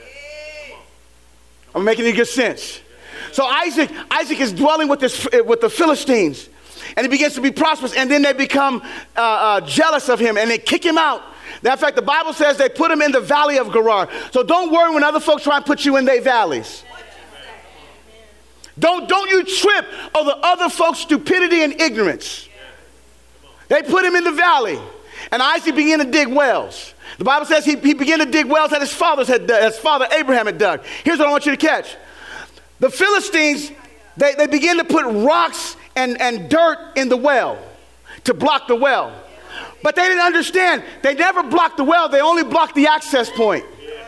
S2: I'm making it good sense. So Isaac, Isaac is dwelling with, this, with the Philistines. And he begins to be prosperous. And then they become uh, uh, jealous of him. And they kick him out. Now, in fact, the Bible says they put him in the valley of Gerar. So don't worry when other folks try and put you in their valleys. Don't, don't you trip over other folks' stupidity and ignorance. They put him in the valley. And Isaac began to dig wells. The Bible says he, he began to dig wells that his, fathers had, his father Abraham had dug. Here's what I want you to catch. The Philistines, they, they began to put rocks and, and dirt in the well to block the well. But they didn't understand. They never blocked the well. They only blocked the access point.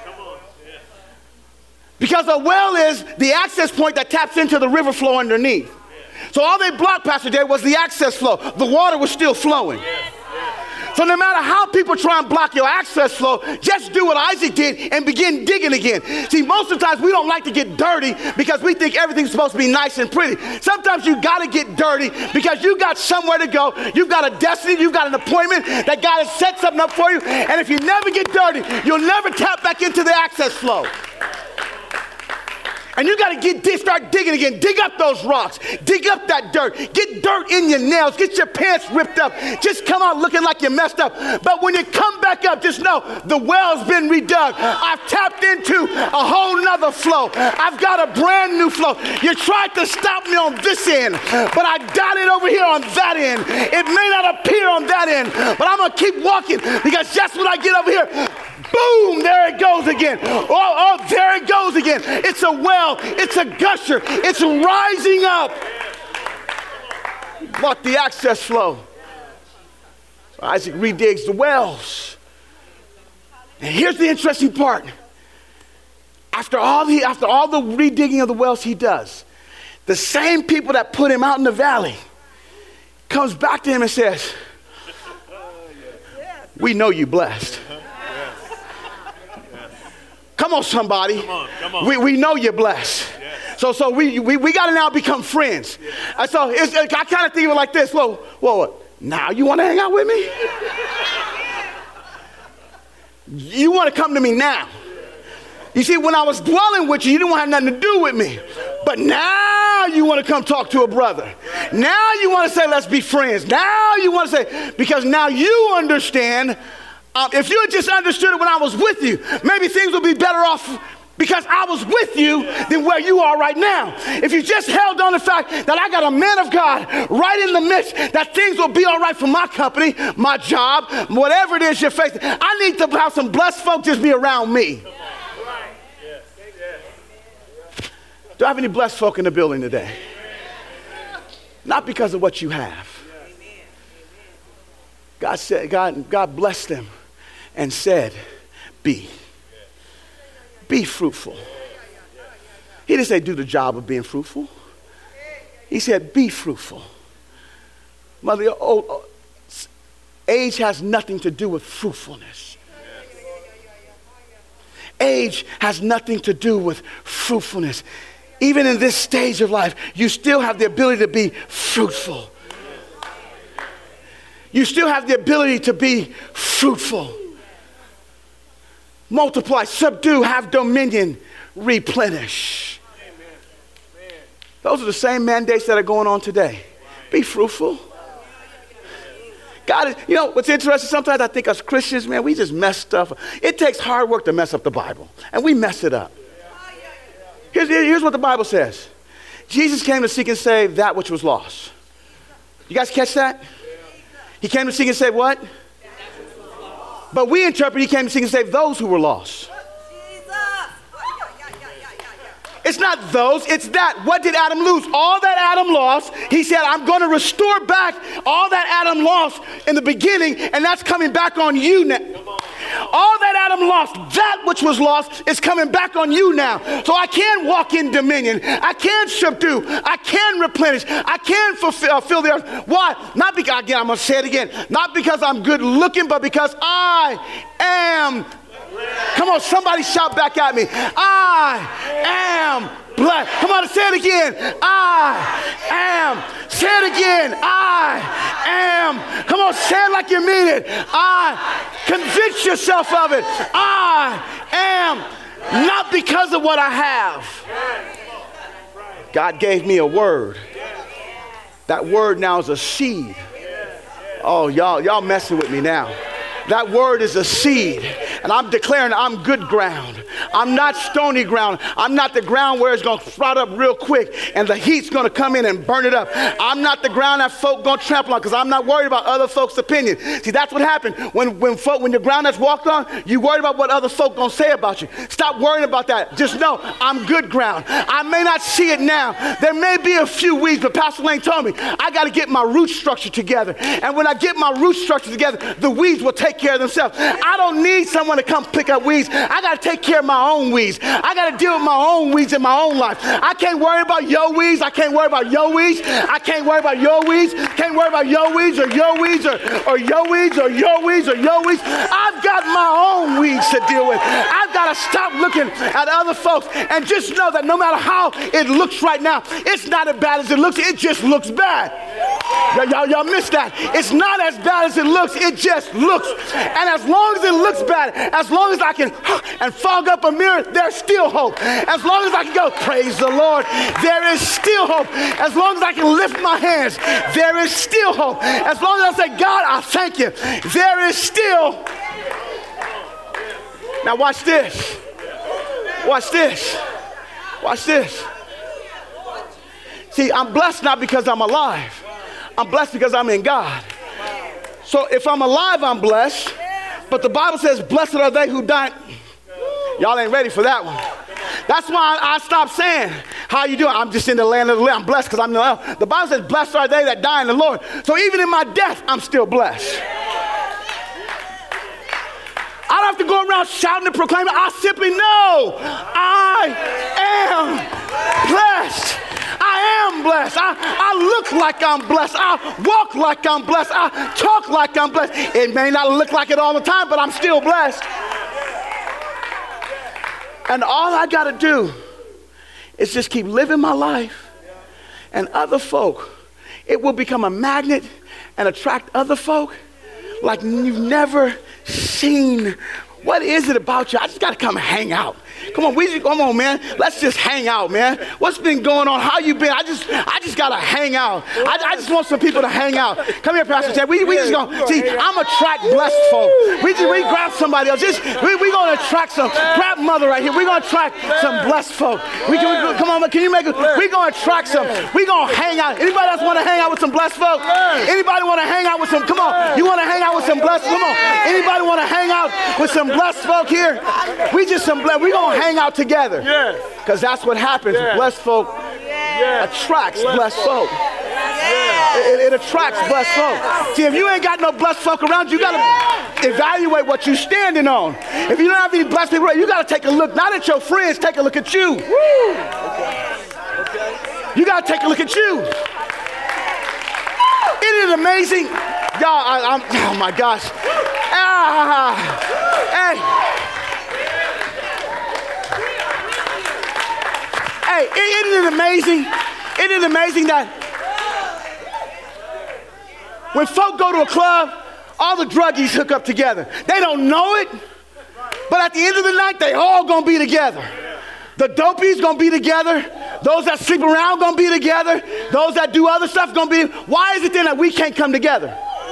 S2: Because a well is the access point that taps into the river flow underneath. So all they blocked, Pastor Dave, was the access flow. The water was still flowing. So no matter how people try and block your access flow, just do what Isaac did and begin digging again. See, most of the times we don't like to get dirty because we think everything's supposed to be nice and pretty. Sometimes you got to get dirty because you got somewhere to go. You've got a destiny. You've got an appointment that God has set something up for you. And if you never get dirty, you'll never tap back into the access flow. And you got to get dig, start digging again. Dig up those rocks. Dig up that dirt. Get dirt in your nails. Get your pants ripped up. Just come out looking like you messed up. But when you come back up, just know the well's been redug. I've tapped into a whole nother flow. I've got a brand new flow. You tried to stop me on this end, but I got it over here on that end. It may not appear on that end, but I'm going to keep walking because just when I get over here, boom, there it goes again. Oh, oh, there it goes again. It's a well. It's a gusher. It's rising up. Block the access flow. So Isaac redigs the wells. And here's the interesting part. After all the, after all the redigging of the wells he does, the same people that put him out in the valley comes back to him and says, we know you blessed. Come on, somebody. Come on, come on. We, we know you're blessed. Yes. So so we we, we got to now become friends. Yes. And so it's, I kind of think of it like this. Whoa, whoa, now you want to hang out with me? You want to come to me now. You see, when I was dwelling with you, you didn't want to have nothing to do with me. But now you want to come talk to a brother. Now you want to say, let's be friends. Now you want to say, because now you understand. Um, if you had just understood it when I was with you, maybe things would be better off because I was with you than where you are right now. If you just held on to the fact that I got a man of God right in the midst, that things will be all right for my company, my job, whatever it is you're facing. I need to have some blessed folk just be around me. Do I have any blessed folk in the building today? Not because of what you have. God said, God, God blessed them and said, be. Be fruitful. He didn't say do the job of being fruitful. He said be fruitful. Mother, oh, oh, age has nothing to do with fruitfulness. Age has nothing to do with fruitfulness. Even in this stage of life, you still have the ability to be fruitful. You still have the ability to be fruitful. Multiply, subdue, have dominion, replenish. Those are the same mandates that are going on today. Be fruitful. God is, you know, what's interesting, sometimes I think us Christians, man, we just mess stuff up. It takes hard work to mess up the Bible, and we mess it up. Here's, here's what the Bible says. Jesus came to seek and save that which was lost. You guys catch that? He came to seek and save what? But we interpret he came to seek and save those who were lost. It's not those, it's that. What did Adam lose? All that Adam lost, he said, I'm going to restore back all that Adam lost in the beginning, and that's coming back on you now. All that Adam lost, that which was lost, is coming back on you now. So I can walk in dominion. I can subdue. I can replenish. I can fulfill uh, fill the earth. Why? Not because, again, I'm going to say it again, not because I'm good looking, but because I am Come on, somebody shout back at me. I am blessed. Come on, say it again. I am. Say it again. I am. Come on, say it like you mean it. I. Convince yourself of it. I am, not because of what I have. God gave me a word. That word now is a seed. Oh, y'all, y'all messing with me now. That word is a seed. And I'm declaring I'm good ground. I'm not stony ground. I'm not the ground where it's going to sprout up real quick and the heat's going to come in and burn it up. I'm not the ground that folk going to trample on because I'm not worried about other folks' opinion. See, that's what happened when when folk, when the ground that's walked on, you worried about what other folk going to say about you. Stop worrying about that. Just know I'm good ground. I may not see it now. There may be a few weeds, but Pastor Lane told me I got to get my root structure together. And when I get my root structure together, the weeds will take care of themselves. I don't need someone to come pick up weeds. I got to take care of my own weeds. I got to deal with my own weeds in my own life. I can't worry about your weeds. I can't worry about your weeds. I can't worry about your weeds. Can't worry about your weeds or your weeds or, or your weeds or your weeds or your weeds. I've got my own weeds to deal with. I've got to stop looking at other folks and just know that no matter how it looks right now, it's not as bad as it looks. It just looks bad. Y'all, y'all, y'all missed that. It's not as bad as it looks. It just looks. And as long as it looks bad, as long as I can and fog up a mirror, there's still hope. As long as I can go, praise the Lord, there is still hope. As long as I can lift my hands, there is still hope. As long as I say, God, I thank you, there is still. Now watch this. Watch this. Watch this. See, I'm blessed not because I'm alive. I'm blessed because I'm in God. So if I'm alive, I'm blessed. But the Bible says, blessed are they who die. Y'all ain't ready for that one. That's why I, I stopped saying, how you doing? I'm just in the land of the living. I'm blessed because I'm in the land. The Bible says, blessed are they that die in the Lord. So even in my death, I'm still blessed. I don't have to go around shouting and proclaiming. I simply know I am blessed. I am blessed. I, I look like I'm blessed. I walk like I'm blessed. I talk like I'm blessed. It may not look like it all the time, but I'm still blessed. And all I got to do is just keep living my life. And other folk, it will become a magnet and attract other folk like you've never seen. What is it about you? I just got to come hang out. Come on, we just, come on, man. Let's just hang out, man. What's been going on? How you been? I just, I just gotta hang out. I, I just want some people to hang out. Come here, Pastor Ted. We, we just gonna see. I'm attract blessed folk. We just, we grab somebody else. Just, we, we gonna attract some. Grab mother right here. We gonna attract some blessed folk. We can, we, come on, can you make it? We gonna attract some. We gonna hang out. Anybody else want to hang out with some blessed folk? Anybody want to hang out with some? Come on, you want to hang out with some blessed? Come on. Anybody want to hang out with some blessed folk here? We just some blessed. We gonna hang out together. Because that's what happens. Yes. Blessed folk yes. attracts blessed, blessed folk. Yes. It, it attracts blessed folk. See, if you ain't got no blessed folk around you, you got to evaluate what you're standing on. If you don't have any blessed people around, you got to take a look, not at your friends, take a look at you. Okay. Okay. You got to take a look at you. Isn't it amazing? Y'all, I, I'm, oh my gosh. Ah, hey. Hey, isn't it amazing? Isn't it amazing that when folk go to a club, all the druggies hook up together. They don't know it, but at the end of the night, they all gonna be together. The dopies gonna be together. Those that sleep around gonna be together. Those that do other stuff gonna be. Why is it then that we can't come together?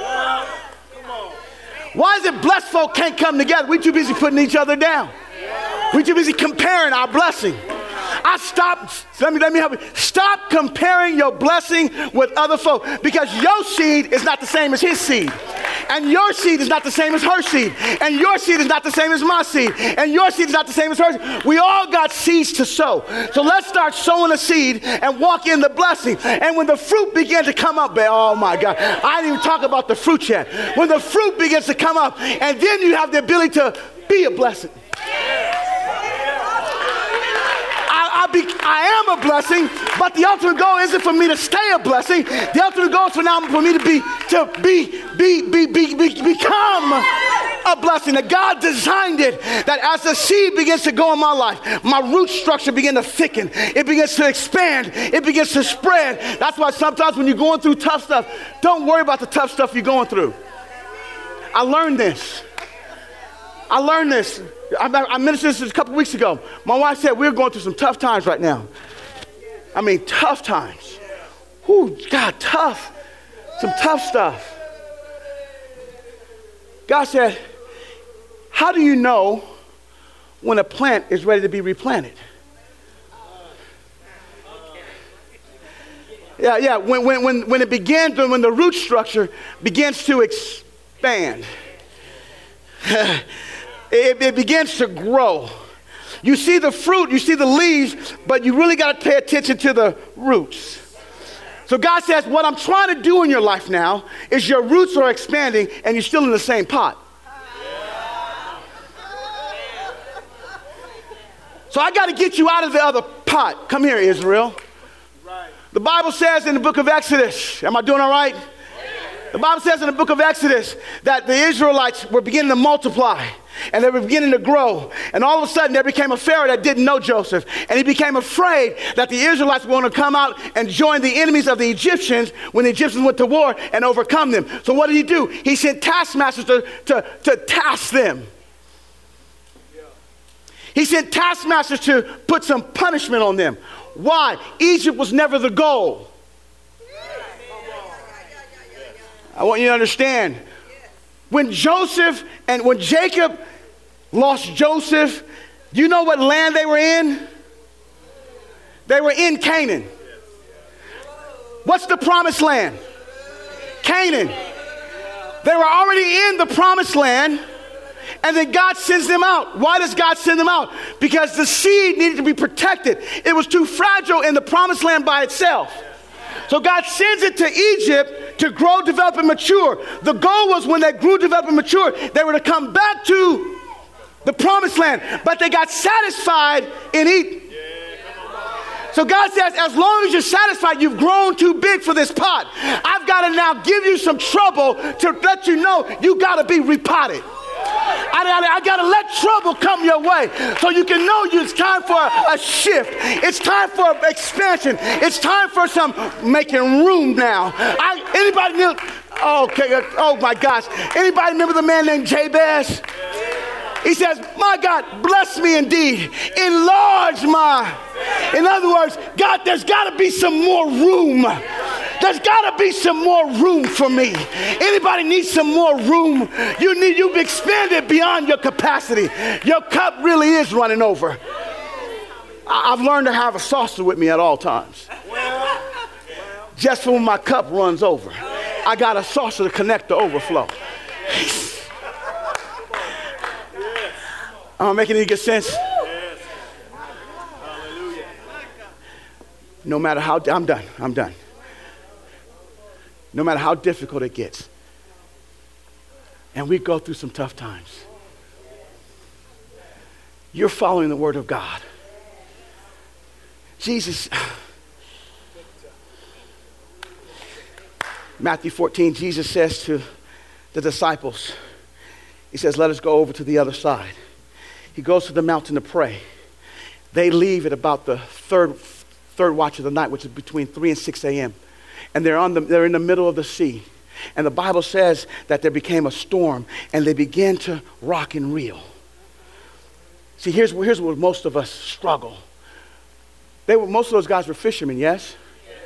S2: Why is it blessed folk can't come together? We too busy putting each other down. We too busy comparing our blessing. I stopped, let me, let me help you. Stop comparing your blessing with other folk because your seed is not the same as his seed. And your seed is not the same as her seed. And your seed is not the same as my seed. And your seed is not the same as hers. We all got seeds to sow. So let's start sowing a seed and walk in the blessing. And when the fruit begins to come up, oh my God, I didn't even talk about the fruit yet. When the fruit begins to come up, and then you have the ability to be a blessing. I, be, I am a blessing, but the ultimate goal isn't for me to stay a blessing. The ultimate goal is for now for me to be to be be be be, be become a blessing, that God designed it, that as the seed begins to go in my life, my root structure begins to thicken. It begins to expand. It begins to spread. That's why sometimes when you're going through tough stuff, don't worry about the tough stuff you're going through. I learned this. I learned this. I, I ministered this a couple weeks ago. My wife said, we're going through some tough times right now. I mean, tough times. Whew, God, tough. Some tough stuff. God said, how do you know when a plant is ready to be replanted? Yeah, yeah, when, when, when, when it begins, when the root structure begins to expand, it, it begins to grow. You see the fruit, you see the leaves, but you really got to pay attention to the roots. So God says, what I'm trying to do in your life now is your roots are expanding and you're still in the same pot. So I got to get you out of the other pot. Come here, Israel. The Bible says in the book of Exodus, am I doing all right? The Bible says in the book of Exodus that the Israelites were beginning to multiply and they were beginning to grow. And all of a sudden there became a Pharaoh that didn't know Joseph. And he became afraid that the Israelites were going to come out and join the enemies of the Egyptians when the Egyptians went to war and overcome them. So what did he do? He sent taskmasters to, to, to task them. He sent taskmasters to put some punishment on them. Why? Egypt was never the goal. I want you to understand. When Joseph and when Jacob lost Joseph, you know what land they were in? They were in Canaan. What's the promised land? Canaan. They were already in the promised land. And then God sends them out. Why does God send them out? Because the seed needed to be protected. It was too fragile in the promised land by itself. So God sends it to Egypt to grow, develop, and mature. The goal was when they grew, developed, and matured, they were to come back to the promised land. But they got satisfied in Eden. So God says, as long as you're satisfied, you've grown too big for this pot. I've got to now give you some trouble to let you know you got to be repotted. I, I, I got to let trouble come your way so you can know you, it's time for a, a shift. It's time for expansion. It's time for some making room now. I, anybody knew? Okay, oh my gosh. Anybody remember the man named Jabez? He says, my God, bless me indeed. Enlarge my. In other words, God, there's got to be some more room. There's got to be some more room for me. Anybody needs some more room? You need, you've expanded beyond your capacity. Your cup really is running over. I, I've learned to have a saucer with me at all times. Just for when my cup runs over. I got a saucer to connect the overflow. Am I making any good sense? No matter how, I'm done, I'm done. No matter how difficult it gets, and we go through some tough times, you're following the word of God. Jesus, Matthew fourteen, Jesus says to the disciples, he says, let us go over to the other side. He goes to the mountain to pray. They leave at about the third third watch of the night, which is between three and six a.m. And they're on the, they're in the middle of the sea. And the Bible says that there became a storm and they began to rock and reel. See, here's, here's where most of us struggle. They were, most of those guys were fishermen, yes? Yes.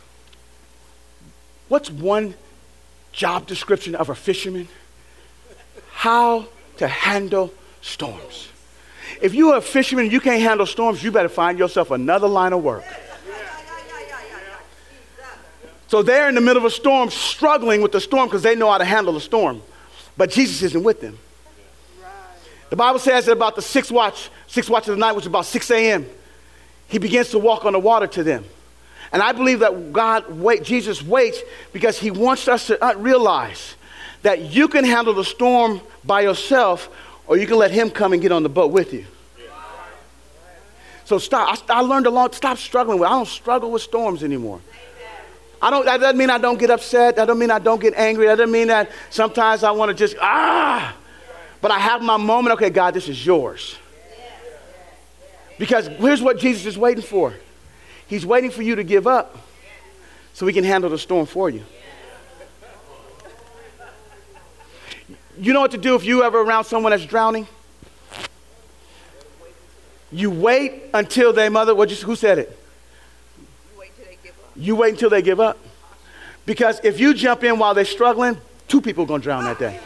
S2: What's one job description of a fisherman? How to handle storms. If you're a fisherman and you can't handle storms, you better find yourself another line of work. So they're in the middle of a storm, struggling with the storm because they know how to handle the storm. But Jesus isn't with them. The Bible says that about the sixth watch, sixth watch of the night, which is about six a.m., he begins to walk on the water to them. And I believe that God wait, Jesus waits because he wants us to realize that you can handle the storm by yourself, or you can let him come and get on the boat with you. So stop. I, I learned a lot. Stop struggling with. I don't struggle with storms anymore. I don't. That doesn't mean I don't get upset. That doesn't mean I don't get angry. That doesn't mean that sometimes I want to just ah. But I have my moment, okay, God, this is yours. Because here's what Jesus is waiting for. He's waiting for you to give up so he can handle the storm for you. You know what to do if you ever around someone that's drowning? You wait until they mother, what you, who said it? You wait, till they give up. You wait until they give up. Because if you jump in while they're struggling, two people are going to drown that day.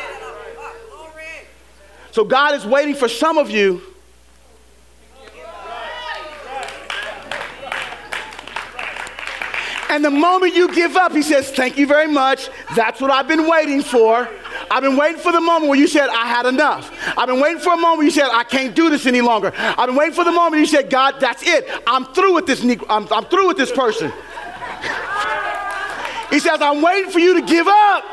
S2: So God is waiting for some of you and the moment you give up, he says, thank you very much. That's what I've been waiting for. I've been waiting for the moment where you said, I had enough. I've been waiting for a moment where you said, I can't do this any longer. I've been waiting for the moment you said, God, that's it. I'm through with this. I'm, I'm through with this person. He says, I'm waiting for you to give up.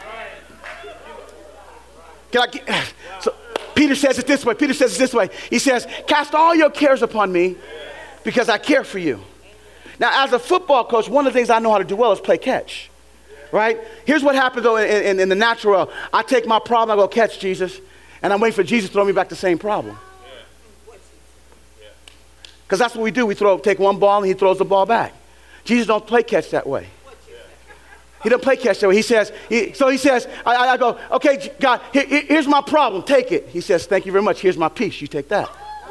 S2: Can I get, so Peter says it this way. Peter says it this way. He says, cast all your cares upon me because I care for you. Now, as a football coach, one of the things I know how to do well is play catch. Right? Here's what happens, though, in, in, in the natural world. I take my problem, I go catch Jesus, and I'm waiting for Jesus to throw me back the same problem. Because that's what we do. We throw, take one ball, and he throws the ball back. Jesus don't play catch that way. He doesn't play catch that way. He says, he, so he says, I, I go, okay, God, here, here's my problem. Take it. He says, thank you very much. Here's my peace. You take that.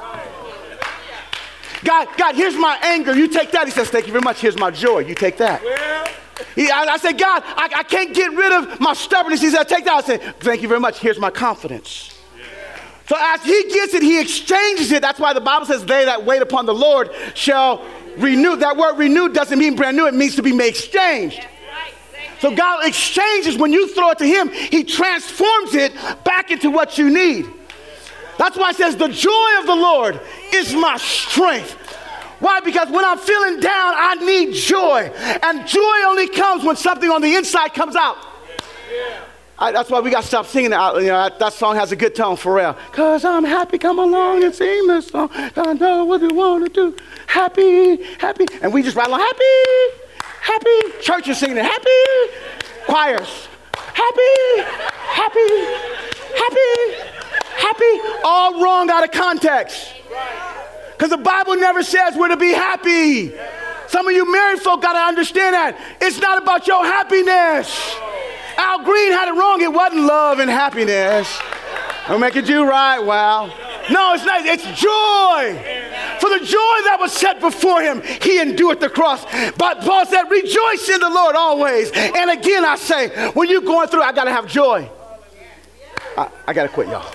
S2: God, God, here's my anger. You take that. He says, thank you very much. Here's my joy. You take that. He, I, I said, God, I, I can't get rid of my stubbornness. He said, take that. I said, thank you very much. Here's my confidence. Yeah. So as he gets it, he exchanges it. That's why the Bible says, they that wait upon the Lord shall renew. That word renew doesn't mean brand new. It means to be made exchanged. So God exchanges. When you throw it to him, he transforms it back into what you need. That's why it says, the joy of the Lord is my strength. Why? Because when I'm feeling down, I need joy. And joy only comes when something on the inside comes out. Yeah. I, that's why we got to stop singing that. You know, that, that song has a good tone for real. Because I'm happy, come along and sing this song. I know what you want to do. Happy, happy. And we just rattle on happy, happy. Churches singing it. Happy. Choirs. Happy, happy, happy, happy. All wrong out of context. Because the Bible never says we're to be happy. Some of you married folk got to understand that. It's not about your happiness. Al Green had it wrong. It wasn't love and happiness. I'm making you right, wow. No, it's not. It's joy. For the joy that was set before him, he endured the cross. But Paul said, rejoice in the Lord always. And again, I say, when you're going through, I got to have joy. I, I got to quit, y'all.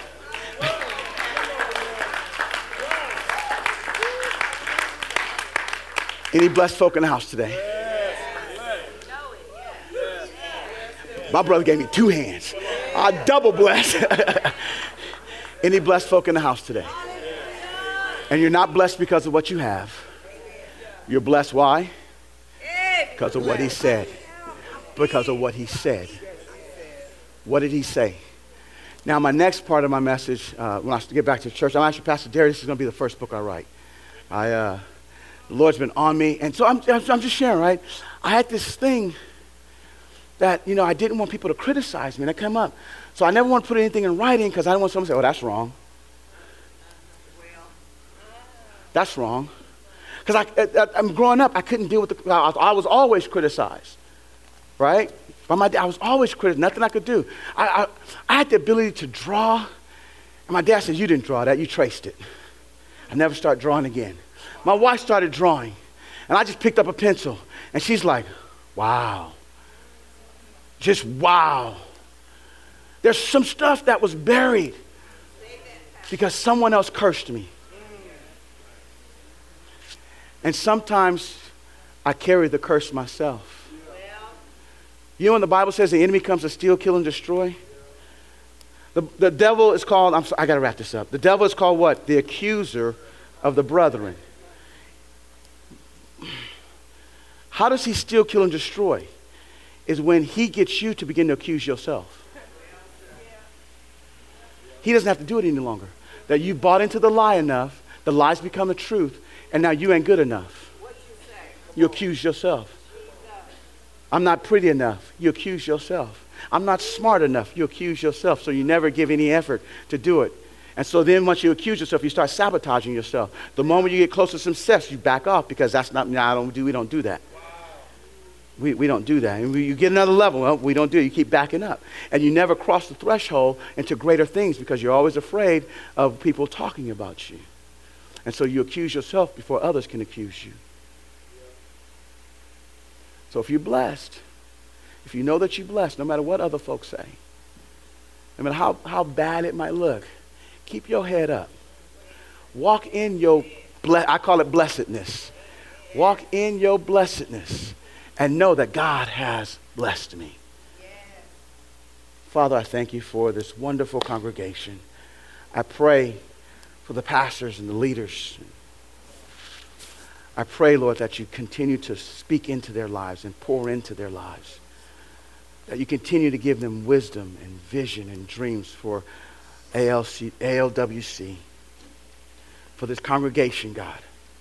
S2: Any blessed folk in the house today? My brother gave me two hands. I double blessed. Any blessed folk in the house today? And you're not blessed because of what you have. You're blessed, why? Because of what he said. Because of what he said. What did he say? Now, my next part of my message, uh, when I get back to church, I'm actually Pastor Derry. This is going to be the first book I write. I, uh, the Lord's been on me. And so I'm, I'm just sharing, right? I had this thing that, you know, I didn't want people to criticize me. That came up. So I never want to put anything in writing because I don't want someone to say, oh, that's wrong. That's wrong. Because I, I, I'm growing up, I couldn't deal with the, I, I was always criticized, right? By my dad, I was always criticized, nothing I could do. I, I, I had the ability to draw, and my dad said, you didn't draw that, you traced it. I never started drawing again. My wife started drawing, and I just picked up a pencil, and she's like, wow. Just wow. There's some stuff that was buried because someone else cursed me. And sometimes I carry the curse myself. You know when the Bible says the enemy comes to steal, kill, and destroy? The, the devil is called, I'm sorry, I got to wrap this up. The devil is called what? The accuser of the brethren. How does he steal, kill, and destroy? Is when he gets you to begin to accuse yourself. He doesn't have to do it any longer. That you bought into the lie enough, the lies become the truth, and now you ain't good enough. You accuse yourself. I'm not pretty enough. You accuse yourself. I'm not smart enough. You accuse yourself, so you never give any effort to do it. And so then once you accuse yourself, you start sabotaging yourself. The moment you get close to success, you back off because that's not, no, I don't do, we don't do that. We, we don't do that. And we, you get another level, well, we don't do it. You keep backing up. And you never cross the threshold into greater things because you're always afraid of people talking about you. And so you accuse yourself before others can accuse you. So if you're blessed, if you know that you're blessed, no matter what other folks say, no matter how, how bad it might look, keep your head up. Walk in your, ble- I call it blessedness. Walk in your blessedness. And know that God has blessed me. Yes. Father, I thank you for this wonderful congregation. I pray for the pastors and the leaders. I pray, Lord, that you continue to speak into their lives and pour into their lives. That you continue to give them wisdom and vision and dreams for A L C, A L W C, for this congregation, God.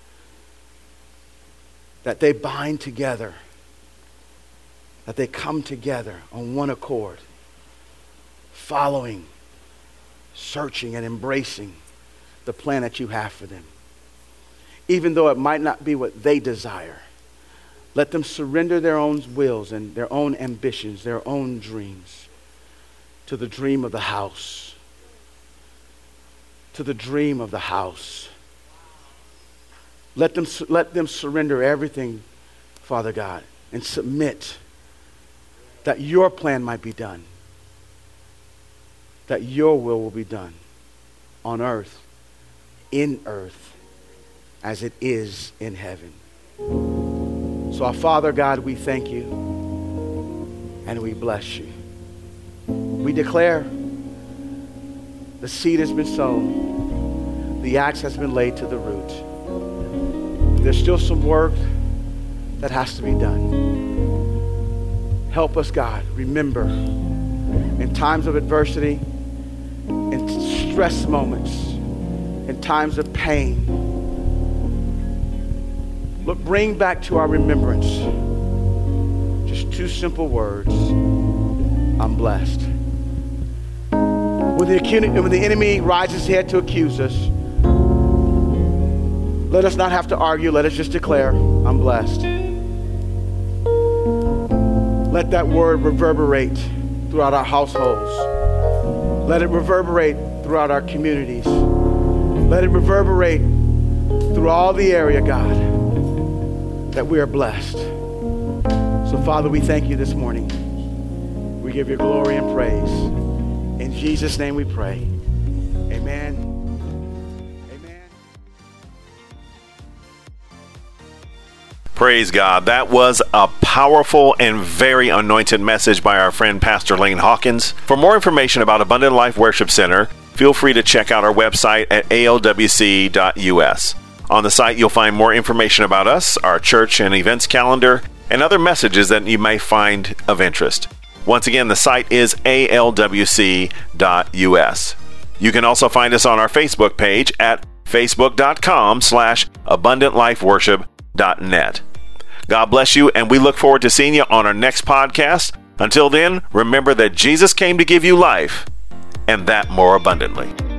S2: That they bind together. That they come together on one accord, following, searching, and embracing the plan that you have for them. Even though it might not be what they desire, let them surrender their own wills and their own ambitions, their own dreams, to the dream of the house. To the dream of the house. Let them, let them surrender everything, Father God, and submit that your plan might be done. That your will will be done on earth, in earth, as it is in heaven. So our Father God, we thank you and we bless you. We declare the seed has been sown. The axe has been laid to the root. There's still some work that has to be done. Help us, God, remember in times of adversity, in stress moments, in times of pain, look, bring back to our remembrance just two simple words: I'm blessed. When the, when the enemy rises his head to accuse us, let us not have to argue. Let us just declare, I'm blessed. Let that word reverberate throughout our households. Let it reverberate throughout our communities. Let it reverberate through all the area, God, that we are blessed. So, Father, we thank you this morning. We give you glory and praise. In Jesus' name we pray. Amen.
S1: Praise God. That was a powerful and very anointed message by our friend Pastor Lane Hawkins. For more information about Abundant Life Worship Center, feel free to check out our website at A L W C dot U S. On the site, you'll find more information about us, our church and events calendar, and other messages that you may find of interest. Once again, the site is A L W C dot U S. You can also find us on our Facebook page at facebook dot com slash abundant life worship dot net. God bless you, and we look forward to seeing you on our next podcast. Until then, remember that Jesus came to give you life, and that more abundantly.